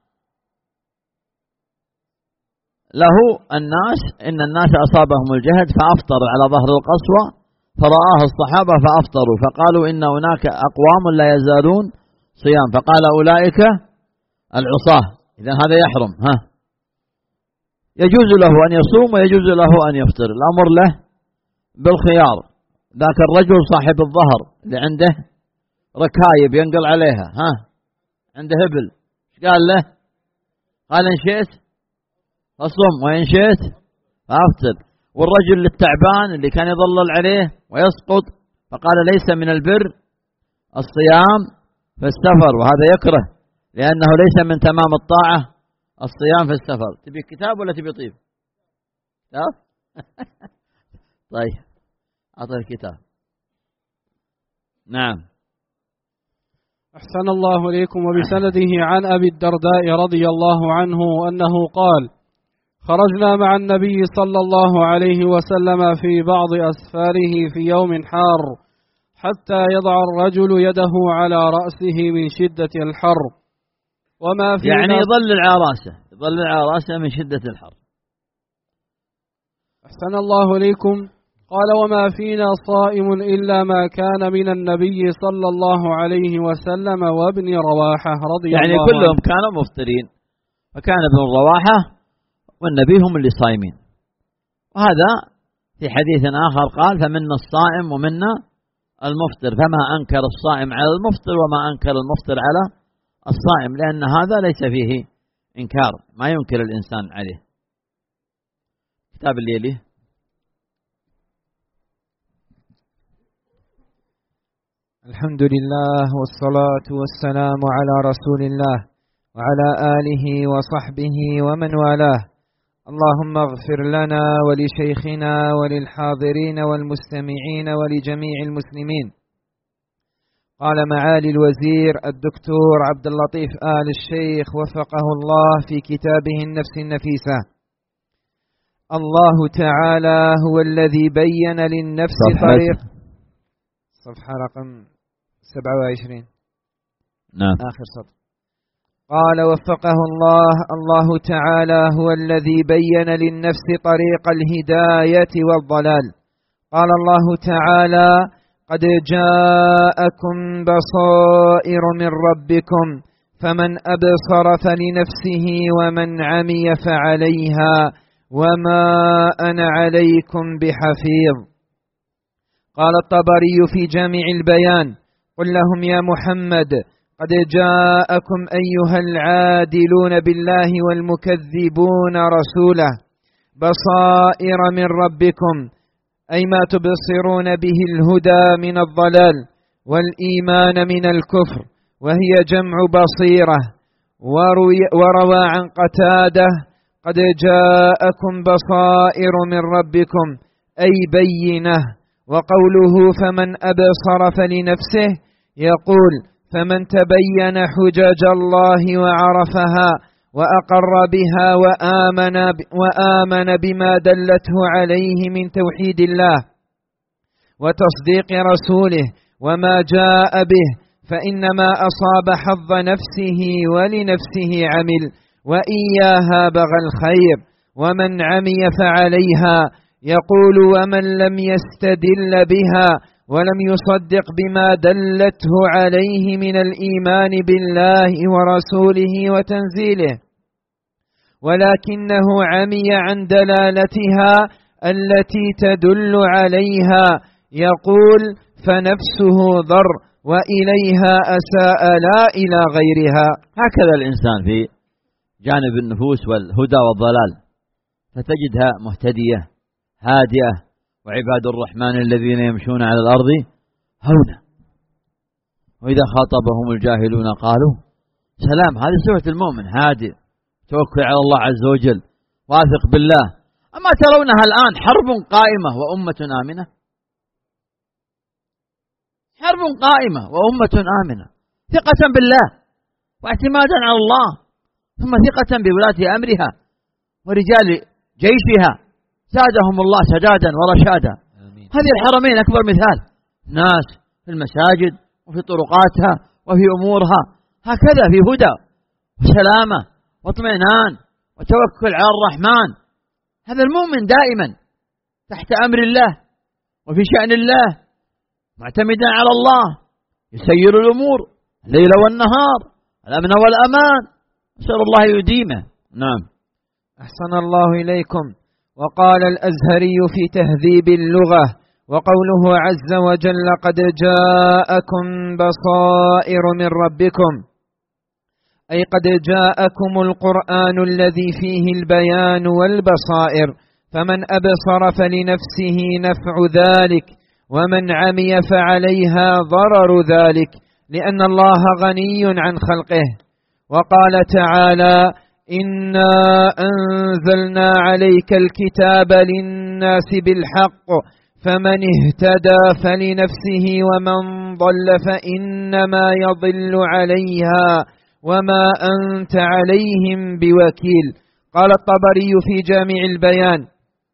له الناس إن الناس أصابهم الجهد فأفطروا على ظهر القصوى، فرآه الصحابة فأفطروا، فقالوا إن هناك أقوام لا يزالون صيام، فقال أولئك العصاة. إذا هذا يحرم، ها يجوز له أن يصوم ويجوز له أن يفطر، الأمر له بالخيار. ذاك الرجل صاحب الظهر اللي عنده ركايب ينقل عليها، ها عنده هبل، قال له؟ قال إن شئت فصم وإن شئت فأفطر. والرجل التعبان اللي كان يظلل عليه ويسقط، فقال ليس من البر الصيام في السفر، وهذا يكره لأنه ليس من تمام الطاعة الصيام في السفر. تبي كتاب ولا تبي طيب؟ كتاب؟ طيب أعطي الكتاب. نعم. أحسن الله إليكم. وبسنده عن أبي الدرداء رضي الله عنه أنه قال: خرجنا مع النبي صلى الله عليه وسلم في بعض أسفاره في يوم حار، حتى يضع الرجل يده على رأسه من شدة الحر، وما فينا يعني يظلل على رأسه، يظلل على رأسه من شدة الحر. أحسن الله إليكم. قال: وما فينا صائم إلا ما كان من النبي صلى الله عليه وسلم وابن رواحة رضي يعني الله عنه. يعني كلهم كانوا مفطرين، فكان ابن رواحة والنبي هم اللي صايمين. وهذا في حديث آخر قال: فمنا الصائم ومنا المفطر، فما أنكر الصائم على المفطر وما أنكر المفطر على الصائم، لأن هذا ليس فيه إنكار، ما ينكر الإنسان عليه. كتاب الليلي. الحمد لله والصلاة والسلام على رسول الله وعلى آله وصحبه ومن والاه. اللهم اغفر لنا ولشيخنا وللحاضرين والمستمعين ولجميع المسلمين. قال معالي الوزير الدكتور عبد اللطيف آل الشيخ وفقه الله في كتابه النفس النفيسة: الله تعالى هو الذي بين للنفس طريق. صفحة رقم سبعة وعشرين. نعم. آخر سطر. قال وفقه الله: الله تعالى هو الذي بين للنفس طريق الهداية والضلال. قال الله تعالى: قد جاءكم بصائر من ربكم فمن أبصر فلنفسه ومن عمي فعليها وما أنا عليكم بحفيظ. قال الطبري في جامع البيان: قل لهم يا محمد قد جاءكم أيها العادلون بالله والمكذبون رسوله بصائر من ربكم، أي ما تبصرون به الهدى من الضلال والإيمان من الكفر، وهي جمع بصيرة. وروى عن قتادة: قد جاءكم بصائر من ربكم، أي بينه. وقوله فمن أبصر فلنفسه يقول فمن تبين حجج الله وعرفها وأقر بها وآمن, وآمن بما دلته عليه من توحيد الله وتصديق رسوله وما جاء به، فإنما أصاب حظ نفسه ولنفسه عمل وإياها بغى الخير، ومن عمي فعليها. يقول ومن لم يستدل بها ولم يصدق بما دلته عليه من الإيمان بالله ورسوله وتنزيله، ولكنه عمي عن دلالتها التي تدل عليها، يقول فنفسه ضر وإليها أساء لا إلى غيرها. هكذا الإنسان في جانب النفوس والهدى والضلال، فتجدها مهتدية هادئة، وعباد الرحمن الذين يمشون على الأرض هونا وإذا خاطبهم الجاهلون قالوا سلام. هذه صفة المؤمن، هادئ، توكل على الله عز وجل، واثق بالله. أما ترونها الآن حرب قائمة وأمة آمنة، حرب قائمة وأمة آمنة، ثقة بالله واعتمادا على الله، ثم ثقة بولاة أمرها ورجال جيشها زادهم الله سدادا ورشادا. آمين. هذه الحرمين أكبر مثال، ناس في المساجد وفي طرقاتها وفي أمورها، هكذا في هدى وسلامة واطمئنان وتوكل على الرحمن. هذا المؤمن دائما تحت أمر الله وفي شأن الله، معتمدا على الله، يسير الأمور الليل والنهار، الأمن والأمان، نسأل الله يديمه. نعم. أحسن الله إليكم. وقال الأزهري في تهذيب اللغة: وقوله عز وجل: قد جاءكم بصائر من ربكم، أي قد جاءكم القرآن الذي فيه البيان والبصائر، فمن أبصر فلنفسه نفع ذلك، ومن عمي فعليها ضرر ذلك، لأن الله غني عن خلقه. وقال تعالى: إنا أنزلنا عليك الكتاب للناس بالحق، فمن اهتدى فلنفسه ومن ضل فإنما يضل عليها وما أنت عليهم بوكيل. قال الطبري في جامع البيان: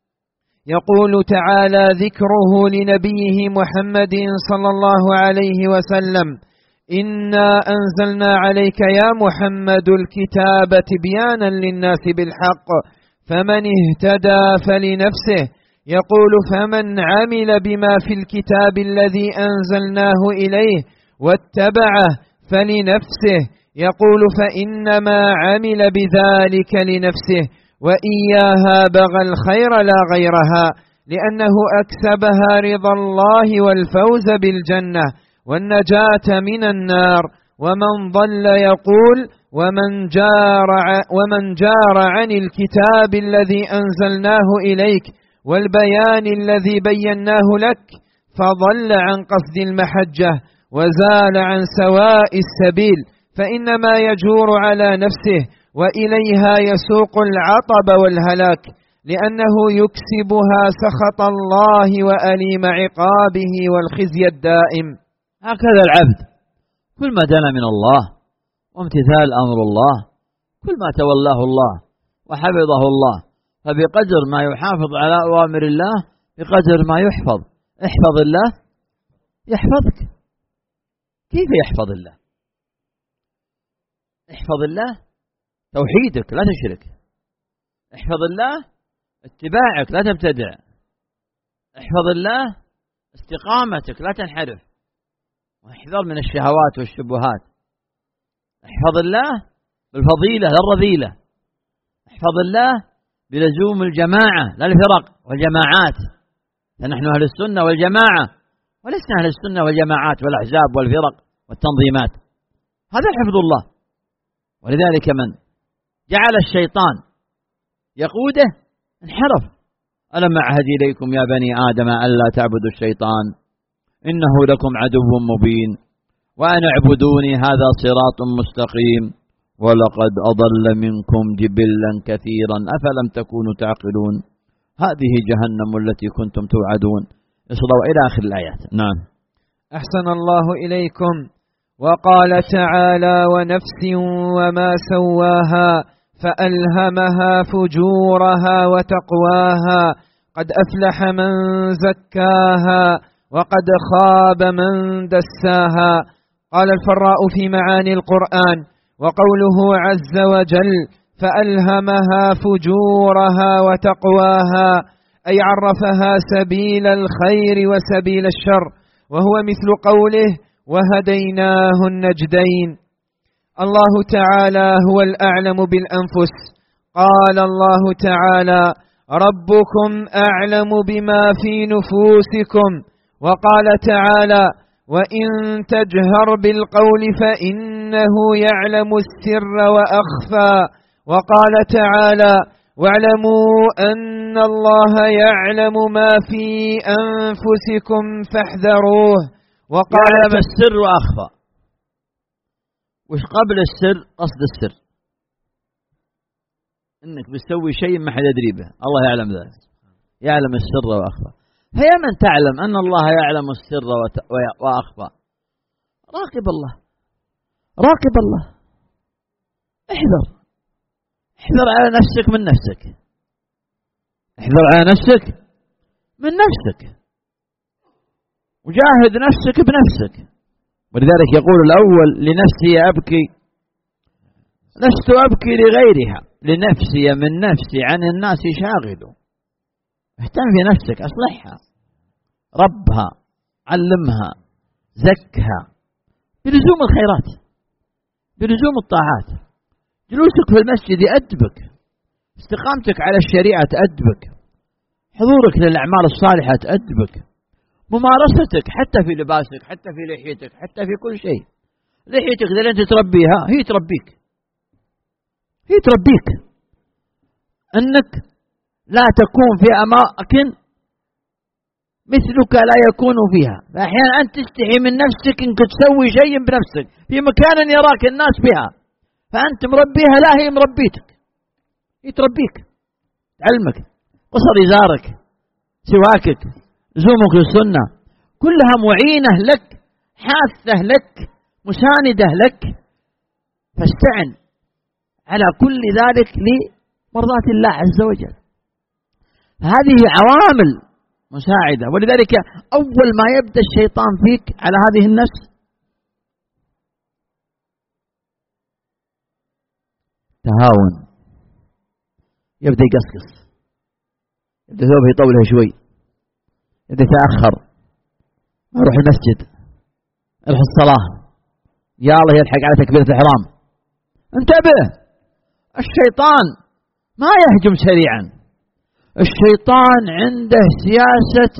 يقول تعالى ذكره لنبيه محمد صلى الله عليه وسلم: إنا أنزلنا عليك يا محمد الكتاب تبيانا للناس بالحق، فمن اهتدى فلنفسه. يقول: فمن عمل بما في الكتاب الذي أنزلناه إليه واتبعه فلنفسه. يقول: فإنما عمل بذلك لنفسه، وإياها بغى الخير لا غيرها، لأنه أكسبها رضا الله والفوز بالجنة والنجاة من النار. ومن ضل يقول: ومن جار, ومن جار عن الكتاب الذي أنزلناه إليك والبيان الذي بيناه لك فضل عن قصد المحجة وزال عن سواء السبيل، فإنما يجور على نفسه وإليها يسوق العطب والهلاك، لأنه يكسبها سخط الله وأليم عقابه والخزي الدائم. هكذا العبد كل ما دنا من الله وامتثال أمر الله، كل ما تولاه الله وحفظه الله، فبقدر ما يحافظ على أوامر الله بقدر ما يحفظ. احفظ الله يحفظك. كيف يحفظ الله؟ احفظ الله توحيدك لا تشرك، احفظ الله اتباعك لا تبتدع، احفظ الله استقامتك لا تنحرف، واحذر من الشهوات والشبهات. احفظ الله بالفضيلة لا الرذيلة، احفظ الله بلزوم الجماعة لا الفرق والجماعات، فنحن أهل السنة والجماعة ولسنا أهل السنة والجماعات والأحزاب والفرق والتنظيمات. هذا حفظ الله. ولذلك من جعل الشيطان يقوده انحرف. ألم أعهد إليكم يا بني آدم ألا تعبدوا الشيطان إنه لكم عدو مبين وأن اعبدوني هذا صراط مستقيم ولقد أضل منكم جبلا كثيرا أفلم تكونوا تعقلون هذه جهنم التي كنتم توعدون. اصلوا إلى آخر الآيات. نعم. أحسن الله إليكم. وقال تعالى: ونفس وما سواها فألهمها فجورها وتقواها قد أفلح من زكاها وقد خاب من دساها. قال الفراء في معاني القرآن: وقوله عز وجل فألهمها فجورها وتقواها أي عرفها سبيل الخير وسبيل الشر، وهو مثل قوله وهديناه النجدين. الله تعالى هو الأعلم بالأنفس. قال الله تعالى: ربكم أعلم بما في نفوسكم. وقال تعالى: وإن تجهر بالقول فإنه يعلم السر وأخفى. وقال تعالى: واعلموا أن الله يعلم ما في أنفسكم فاحذروه. وقال يعلم السر وأخفى. وش قبل السر؟ قصد السر إنك بتسوي شيء ما حد يدري به، الله يعلم ذلك، يعلم السر وأخفى. هي من تعلم أن الله يعلم السر وأخفى، راقب الله، راقب الله، احذر احذر على نفسك من نفسك، احذر على نفسك من نفسك، وجاهد نفسك بنفسك، ولذلك يقول الأول لنفسي أبكي، لست أبكي لغيرها، لنفسي من نفسي عن الناس شاغل. اهتم في نفسك، أصلحها، ربها، علمها، زكها بلزوم الخيرات، بلزوم الطاعات. جلوسك في المسجد يأدبك، استقامتك على الشريعة تأدبك، حضورك للأعمال الصالحة تأدبك، ممارستك حتى في لباسك، حتى في لحيتك، حتى في كل شيء. لحيتك إذا أنت تربيها هي تربيك، هي تربيك أنك لا تكون في أماكن مثلك لا يكون فيها. فأحيانا أنت تستحي من نفسك إنك تسوي شيء بنفسك في مكان يراك الناس بها، فأنت مربيها، لا هي مربيتك، هي تربيك، تعلمك، قصر إزارك، سواكك، لزومك للسنة، كلها معينة لك، حاثة لك، مساندة لك. فاستعن على كل ذلك لمرضاة الله عز وجل. هذه عوامل مساعدة. ولذلك أول ما يبدأ الشيطان فيك على هذه النفس تهاون، يبدأ يقصقص، يبدأ ثوبه يطولها شوي، يبدأ يتأخر، يروح المسجد، يروح الصلاة، يا الله يلحق على تكبيرة الإحرام. انتبه، الشيطان ما يهجم سريعا، الشيطان عنده سياسة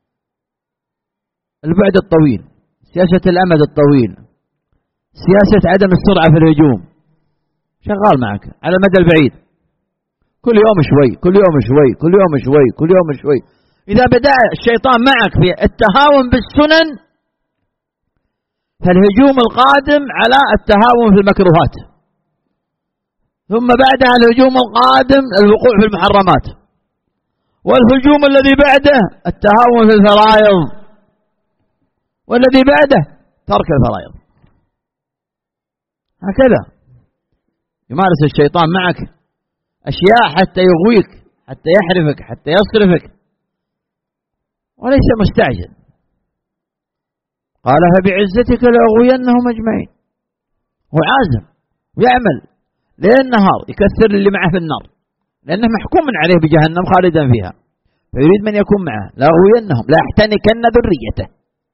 البعد الطويل، سياسة الأمد الطويل، سياسة عدم السرعة في الهجوم، شغال معك على المدى البعيد، كل يوم شوي، كل يوم شوي، كل يوم شوي، كل يوم شوي. إذا بدأ الشيطان معك في التهاون بالسنن فالهجوم القادم على التهاون في المكروهات، ثم بعدها الهجوم القادم الوقوع في المحرمات، والهجوم الذي بعده التهاون في الفرائض، والذي بعده ترك الفرائض. هكذا يمارس الشيطان معك أشياء حتى يغويك، حتى يحرفك، حتى يصرفك، وليس مستعجل. قال فبعزتك لأغوينهم أجمعين. هو عازم ويعمل ليل نهار يكثر اللي معه في النار، لأنه محكوم عليه بجهنم خالدا فيها، فيريد من يكون معه. لأغوينهم لا يحتنكن ذريته،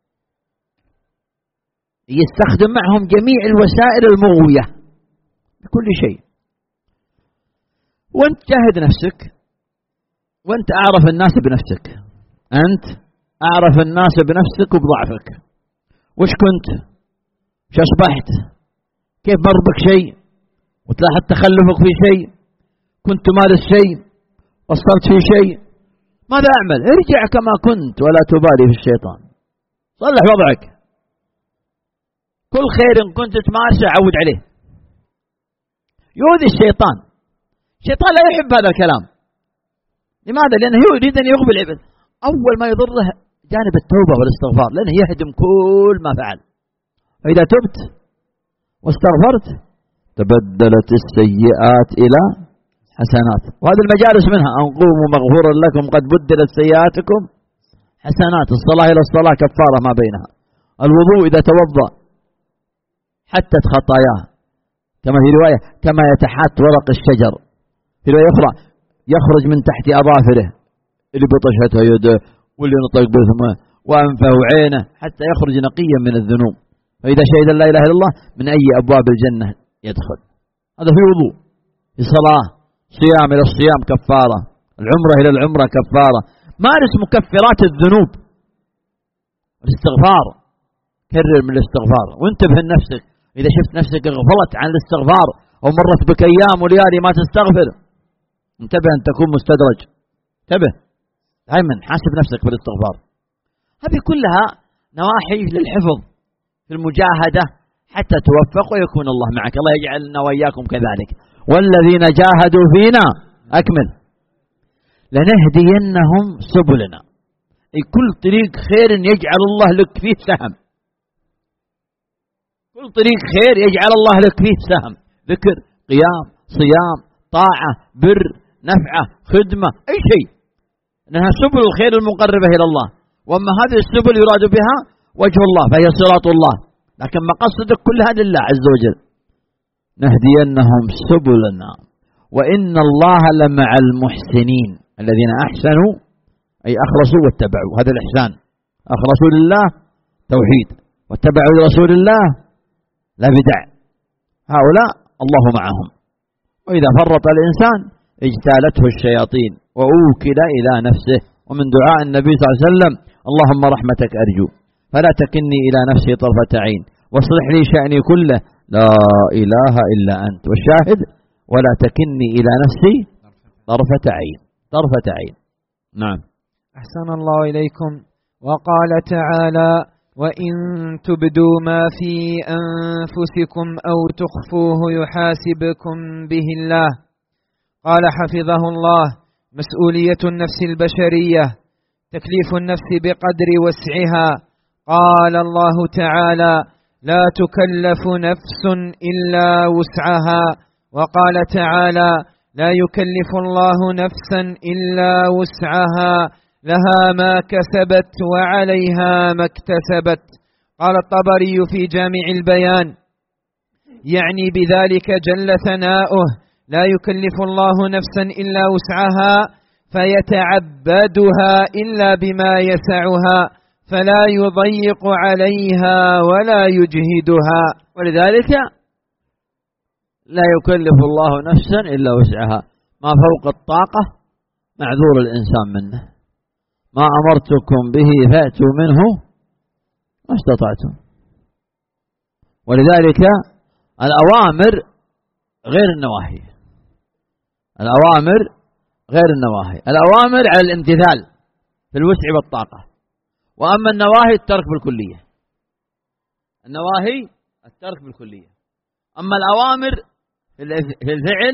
يستخدم معهم جميع الوسائل المغوية بكل شيء. وانت جاهد نفسك، وانت أعرف الناس بنفسك، أنت أعرف الناس بنفسك وبضعفك. وش كنت؟ وش أصبحت؟ كيف مر بك شيء وتلاحظ تخلفك في شيء؟ كنت تمارس شيء؟ قصرت في شيء؟ ماذا أعمل؟ ارجع كما كنت ولا تبالي في الشيطان، صلح وضعك. كل خير إن كنت تمارسه عود عليه. يؤذي الشيطان، الشيطان لا يحب هذا الكلام. لماذا؟ لأنه يريد أن يغبي العبد. أول ما يضره جانب التوبة والاستغفار، لأنه يهدم كل ما فعل. فإذا تبت واستغفرت تبدلت السيئات إلى حسنات. وهذه المجالس منها أن قوموا مغفورا لكم قد بدلت سيئاتكم حسنات. الصلاة إلى الصلاة كفارة ما بينها. الوضوء إذا توضأ حتت خطاياه، كما في رواية كما يتحات ورق الشجر، في رواية أخرى يخرج من تحت أظافره اللي بطشته يده واللي نطق بثمه وأنفه وعينه حتى يخرج نقيا من الذنوب. فإذا شهد لا إله إلا الله من أي أبواب الجنة يدخل. هذا في وضوء. في صلاة، صيام إلى الصيام كفارة، العمرة إلى العمرة كفارة. مارس مكفرات الذنوب، الاستغفار، كرر من الاستغفار، وانتبه لنفسك. إذا شفت نفسك غفلت عن الاستغفار أو مرت بك أيام وليالي ما تستغفر، انتبه أن تكون مستدرج. انتبه دائما، حاسب نفسك بالاستغفار. هذه كلها نواحي للحفظ في المجاهدة حتى توفق ويكون الله معك. الله يجعلنا وإياكم كذلك. والذين جاهدوا فينا أكمل لنهدينهم سبلنا. أي كل طريق خير يجعل الله لك فيه سهم، كل طريق خير يجعل الله لك فيه سهم، ذكر، قيام، صيام، طاعة، بر، نفعة، خدمة، أي شيء، إنها سبل الخير المقربة إلى الله. وأما هذه السبل يراد بها وجه الله فهي صراط الله، لكن مقصدك كلها لله عز وجل. نهدينهم سبلنا وإن الله لمع المحسنين الذين أحسنوا أي أخلصوا واتبعوا، هذا الإحسان، أخلصوا لله توحيد واتبعوا لرسول الله لا بدع، هؤلاء الله معهم. وإذا فرط الإنسان اجتالته الشياطين وأوكل إلى نفسه. ومن دعاء النبي صلى الله عليه وسلم اللهم رحمتك أرجو فلا تكلني إلى نفسي طرفة عين واصلح لي شأني كله لا إله إلا أنت. والشاهد ولا تكلني إلى نفسي طرفة عين، طرفة عين. نعم. أحسن الله إليكم. وقال تعالى وإن تبدوا ما في أنفسكم أو تخفوه يحاسبكم به الله. قال حفظه الله مسؤولية النفس البشرية تكليف النفس بقدر وسعها. قال الله تعالى لا تكلف نفس إلا وسعها. وقال تعالى لا يكلف الله نفسا إلا وسعها لها ما كسبت وعليها ما اكتسبت. قال الطبري في جامع البيان يعني بذلك جل ثناؤه لا يكلف الله نفسا إلا وسعها فيتعبدها إلا بما يسعها فلا يضيق عليها ولا يجهدها. ولذلك لا يكلف الله نفسا إلا وسعها، ما فوق الطاقة معذور الإنسان منه. ما أمرتكم به فأتوا منه ما استطعتم. ولذلك الأوامر غير النواهي، الأوامر غير النواهي. الأوامر على الامتثال في الوسع والطاقة، وأما النواهي الترك بالكلية. النواهي الترك بالكلية، أما الأوامر في الفعل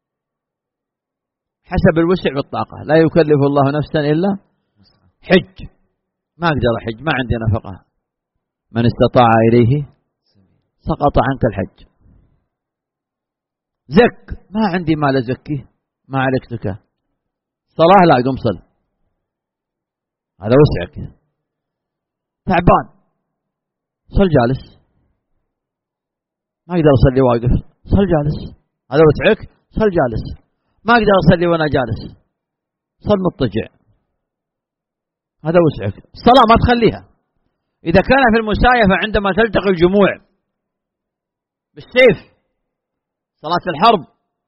حسب الوسع والطاقة. لا يكلف الله نفسا إلا حج، ما أقدر أحج، ما عندي نفقة، من استطاع إليه سقط عنك الحج. زك، ما عندي مال أزكيه، ما عليك زكاة. صلاة لا قم صل، هذا وسعك. تعبان صل جالس، ما أقدر أصلي واقف، صل جالس، هذا وسعك. صل جالس، ما أقدر أصلي وأنا جالس، صل مضطجع، هذا وسعك. الصلاة ما تخليها. إذا كان في المسايفة عندما تلتقي الجموع بالسيف صلاة الحرب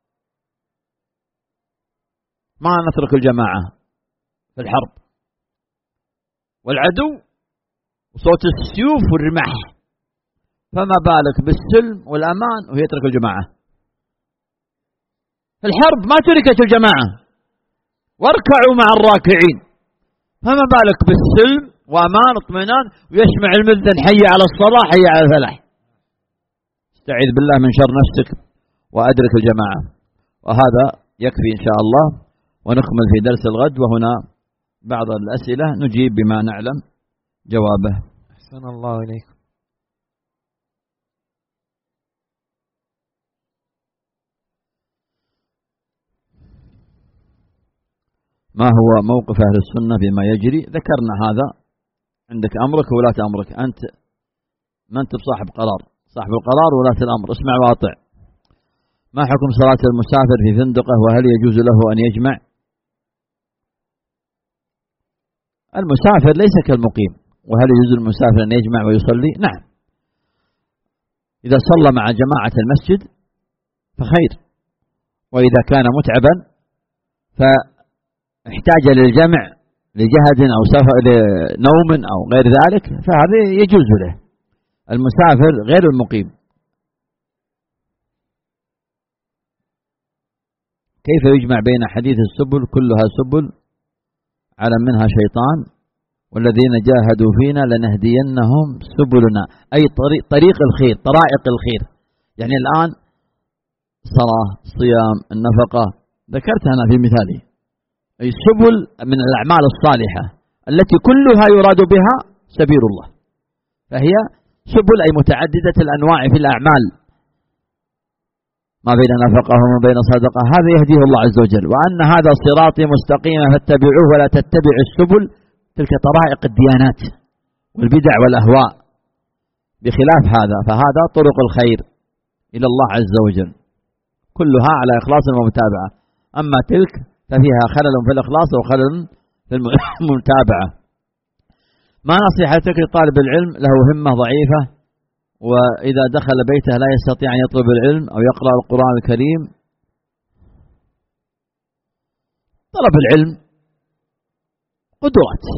ما نترك الجماعة في الحرب والعدو وصوت السيوف والرماح، فما بالك بالسلم والأمان وهي ترك الجماعة. في الحرب ما تركت الجماعة واركعوا مع الراكعين، فما بالك بالسلم وأمان اطمئنان ويسمع المذن حي على الصلاة حي على الفلاح. استعيذ بالله من شر نفسك وأدرك الجماعة. وهذا يكفي إن شاء الله، ونكمل في درس الغد، وهنا بعض الأسئلة نجيب بما نعلم جوابه. أحسن الله إليكم. ما هو موقف أهل السنة فيما يجري؟ ذكرنا هذا. عندك أمرك وولاة أمرك، أنت ما أنت بصاحب قرار، صاحب القرار ولاة الأمر، اسمع واطع. ما حكم صلاة المسافر في فندقه، وهل يجوز له أن يجمع؟ المسافر ليس كالمقيم. وهل يجوز المسافر أن يجمع ويصلي؟ نعم، إذا صلى مع جماعة المسجد فخير، وإذا كان متعبا فاحتاج للجمع لجهد أو سفر لنوم أو غير ذلك فهذا يجوز له. المسافر غير المقيم. كيف يجمع بين حديث السبل كلها سبل على منها شيطان والذين جاهدوا فينا لنهدينهم سبلنا، أي طريق, طريق الخير، طرائق الخير. يعني الآن صلاة، صيام، النفقة ذكرت أنا في مثالي، أي سبل من الأعمال الصالحة التي كلها يراد بها سبيل الله، فهي سبل أي متعددة الأنواع في الأعمال، ما بين نفقة وما بين صدقة، هذا يهديه الله عز وجل. وأن هذا صراطي مستقيما فاتبعوه ولا تتبعوا السبل، تلك طرائق الديانات والبدع والأهواء. بخلاف هذا فهذا طرق الخير إلى الله عز وجل كلها على إخلاص ومتابعة، أما تلك ففيها خلل في الإخلاص وخلل في المتابعة. ما نصيحتك لطالب العلم له همة ضعيفة وإذا دخل بيته لا يستطيع أن يطلب العلم أو يقرأ القرآن الكريم؟ طلب العلم قدرات،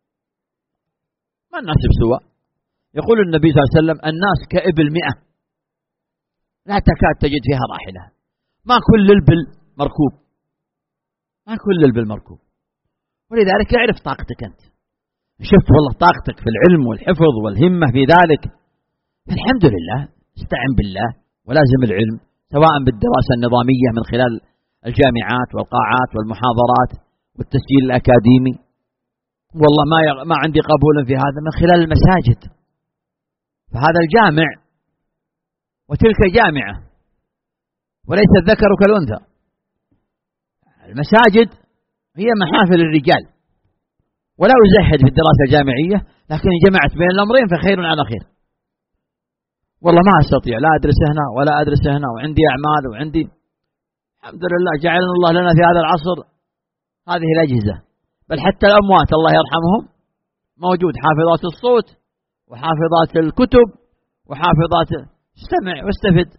ما الناس بسواء. يقول النبي صلى الله عليه وسلم الناس كإبل مئة لا تكاد تجد فيها راحلة، ما كل البل مركوب، ما كل البل مركوب، ولذلك اعرف طاقتك أنت. شفت والله طاقتك في العلم والحفظ والهمة في ذلك، الحمد لله استعن بالله ولازم العلم، سواء بالدراسة النظامية من خلال الجامعات والقاعات والمحاضرات والتسجيل الأكاديمي، والله ما يغ... ما عندي قبول في هذا، من خلال المساجد، فهذا الجامع وتلك جامعة وليس الذكر كالأنثى. المساجد هي محافل الرجال، ولا أزهد في الدراسة الجامعية، لكن جمعت بين الأمرين فخير على خير. والله ما أستطيع لا أدرس هنا ولا أدرس هنا وعندي أعمال وعندي، الحمد لله جعلنا الله لنا في هذا العصر هذه الأجهزة، بل حتى الأموات الله يرحمهم موجود حافظات الصوت وحافظات الكتب وحافظات، استمع واستفد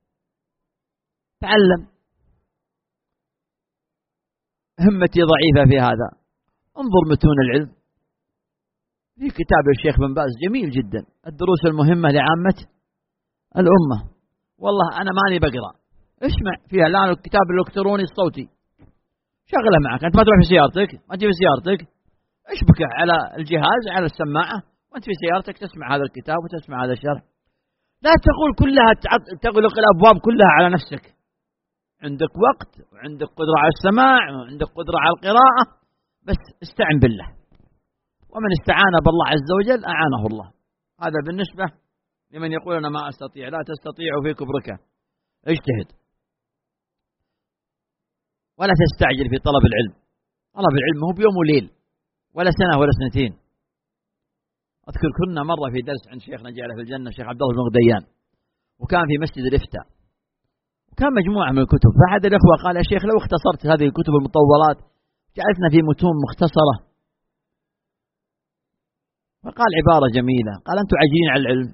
تعلم. همتي ضعيفة في هذا، انظر متون العلم في كتاب الشيخ بن باز جميل جدا، الدروس المهمة لعامة الأمة. والله أنا ماني بقرأ، اسمع فيها الآن الكتاب الإلكتروني الصوتي، شغله معك، أنت ما تروح في سيارتك، ما تجي في سيارتك، اشبكه على الجهاز على السماعة وأنت في سيارتك تسمع هذا الكتاب وتسمع هذا الشرح. لا تقول كلها تغلق الأبواب كلها على نفسك، عندك وقت وعندك قدرة على السماع وعندك قدرة على القراءة، بس استعن بالله، ومن استعان بالله عز وجل أعانه الله. هذا بالنسبة لمن يقول أنا ما أستطيع، لا تستطيع في كبرك، اجتهد ولا تستعجل في طلب العلم. طلب العلم هو بيوم وليل ولا سنة ولا سنتين. أذكر كنا مرة في درس عند شيخنا جعله في الجنة الشيخ عبد الله بن غديان، وكان في مسجد الإفتاء، وكان مجموعة من الكتب، فأحد الأخوة قال يا شيخ لو اختصرت هذه الكتب المطولات جعلتنا في متون مختصرة، فقال عبارة جميلة، قال أنتم عاجين على العلم،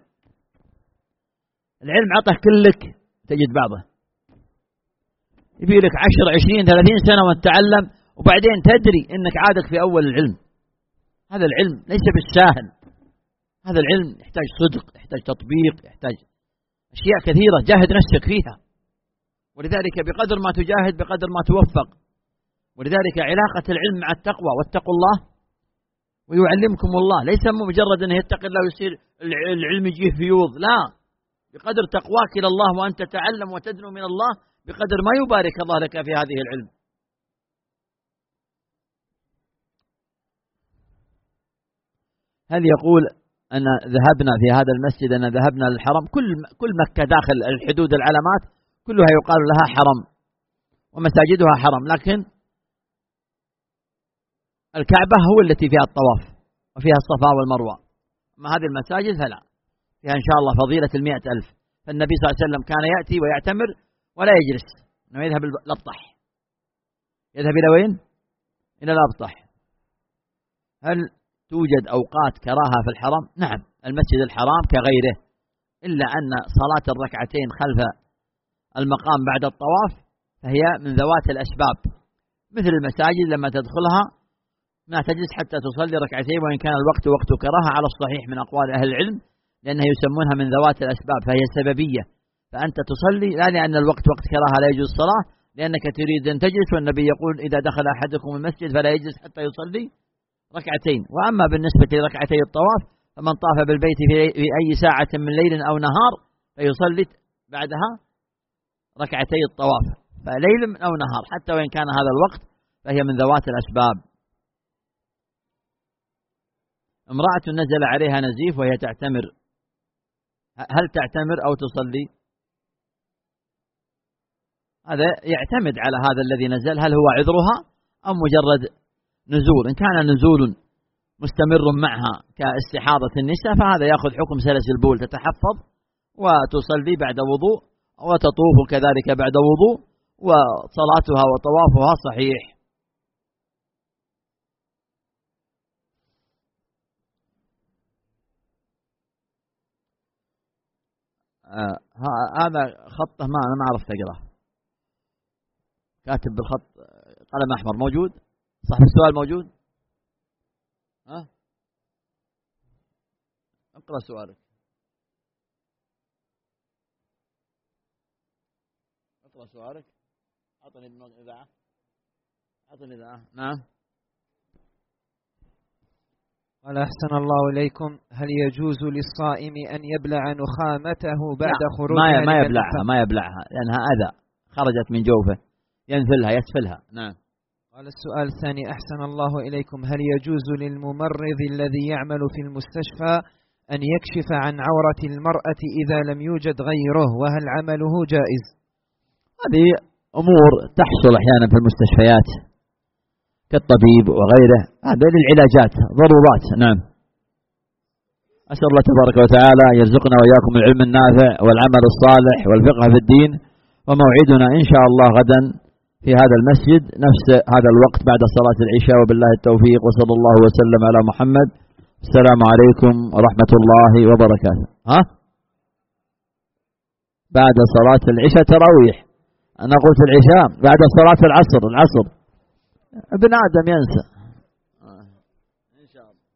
العلم عطه كلك تجد بعضه، يبي لك عشر عشرين ثلاثين سنة وتتعلم وبعدين تدري أنك عادك في أول العلم. هذا العلم ليس بالساهل، هذا العلم يحتاج صدق، يحتاج تطبيق، يحتاج أشياء كثيرة جاهد نفسك فيها، ولذلك بقدر ما تجاهد بقدر ما توفق. ولذلك علاقة العلم مع التقوى، واتقوا الله ويعلمكم الله، ليس مجرد أنه يتقي الله ويصير العلم يجيه فيوض، لا، بقدر تقواك إلى الله وأن تتعلم وتدنو من الله بقدر ما يبارك الله لك في هذه العلم. هل يقول أن ذهبنا في هذا المسجد أن ذهبنا للحرم؟ كل كل مكة داخل الحدود العلامات كلها يقال لها حرم ومساجدها حرم، لكن الكعبة هو التي فيها الطواف وفيها الصفا والمروة، أما هذه المساجد فلا، فيها إن شاء الله فضيلة المئة ألف. فالنبي صلى الله عليه وسلم كان يأتي ويعتمر ولا يجلس، إنه يذهب الأبطح. يذهب إلى وين؟ إلى الأبطح. هل توجد أوقات كراهة في الحرم؟ نعم، المسجد الحرام كغيره، إلا أن صلاة الركعتين خلف المقام بعد الطواف فهي من ذوات الأسباب، مثل المساجد لما تدخلها ما تجلس حتى تصلي ركعتين، وإن كان الوقت وقت كراهة على الصحيح من أقوال أهل العلم، لأنها يسمونها من ذوات الأسباب، فهي سببية. فأنت تصلي لا لأن الوقت وقت كراهة لا يجوز الصلاة، لأنك تريد أن تجلس، والنبي يقول إذا دخل أحدكم المسجد فلا يجلس حتى يصلي ركعتين. وأما بالنسبة لركعتي الطواف فمن طاف بالبيت في أي ساعة من ليل أو نهار فيصلي بعدها ركعتي الطواف، فليل أو نهار حتى وإن كان هذا الوقت فهي من ذوات الأسباب. امرأة نزل عليها نزيف وهي تعتمر، هل تعتمر أو تصلي؟ هذا يعتمد على هذا الذي نزل، هل هو عذرها أم مجرد نزول. إن كان نزول مستمر معها كاستحاضة النساء فهذا يأخذ حكم سلس البول، تتحفظ وتصلي بعد وضوء وتطوف كذلك بعد وضوء وصلاتها وطوافها صحيح. آه هذا خطه ما أنا ما عرفت أقرأه، كاتب بالخط قلم أحمر. موجود صاحب السؤال؟ موجود؟ ها اقرأ سؤالك، اقرأ سؤالك. أعطني الإذاعة، أعطني الإذاعة. نعم. قال أحسن الله إليكم، هل يجوز للصائم أن يبلع نخامته بعد خروجها؟ ما ما يبلعها ما يبلعها لأنها أذى خرجت من جوفه، ينفلها يسفلها. نعم. قال السؤال الثاني، أحسن الله إليكم، هل يجوز للممرض الذي يعمل في المستشفى أن يكشف عن عورة المرأة إذا لم يوجد غيره، وهل عمله جائز؟ هذه أمور تحصل أحيانا في المستشفيات كالطبيب وغيره، هذا للعلاجات ضرورات. نعم. أسأل الله تبارك وتعالى أن يرزقنا وإياكم العلم النافع والعمل الصالح والفقه في الدين، وموعدنا إن شاء الله غدا في هذا المسجد نفس هذا الوقت بعد صلاة العشاء، وبالله التوفيق، وصلى الله وسلم على محمد. السلام عليكم ورحمة الله وبركاته. ها؟ بعد صلاة العشاء تراويح، أنا قلت العشاء بعد صلاة العصر. العصر ابن آدم ينسى. إن شاء الله.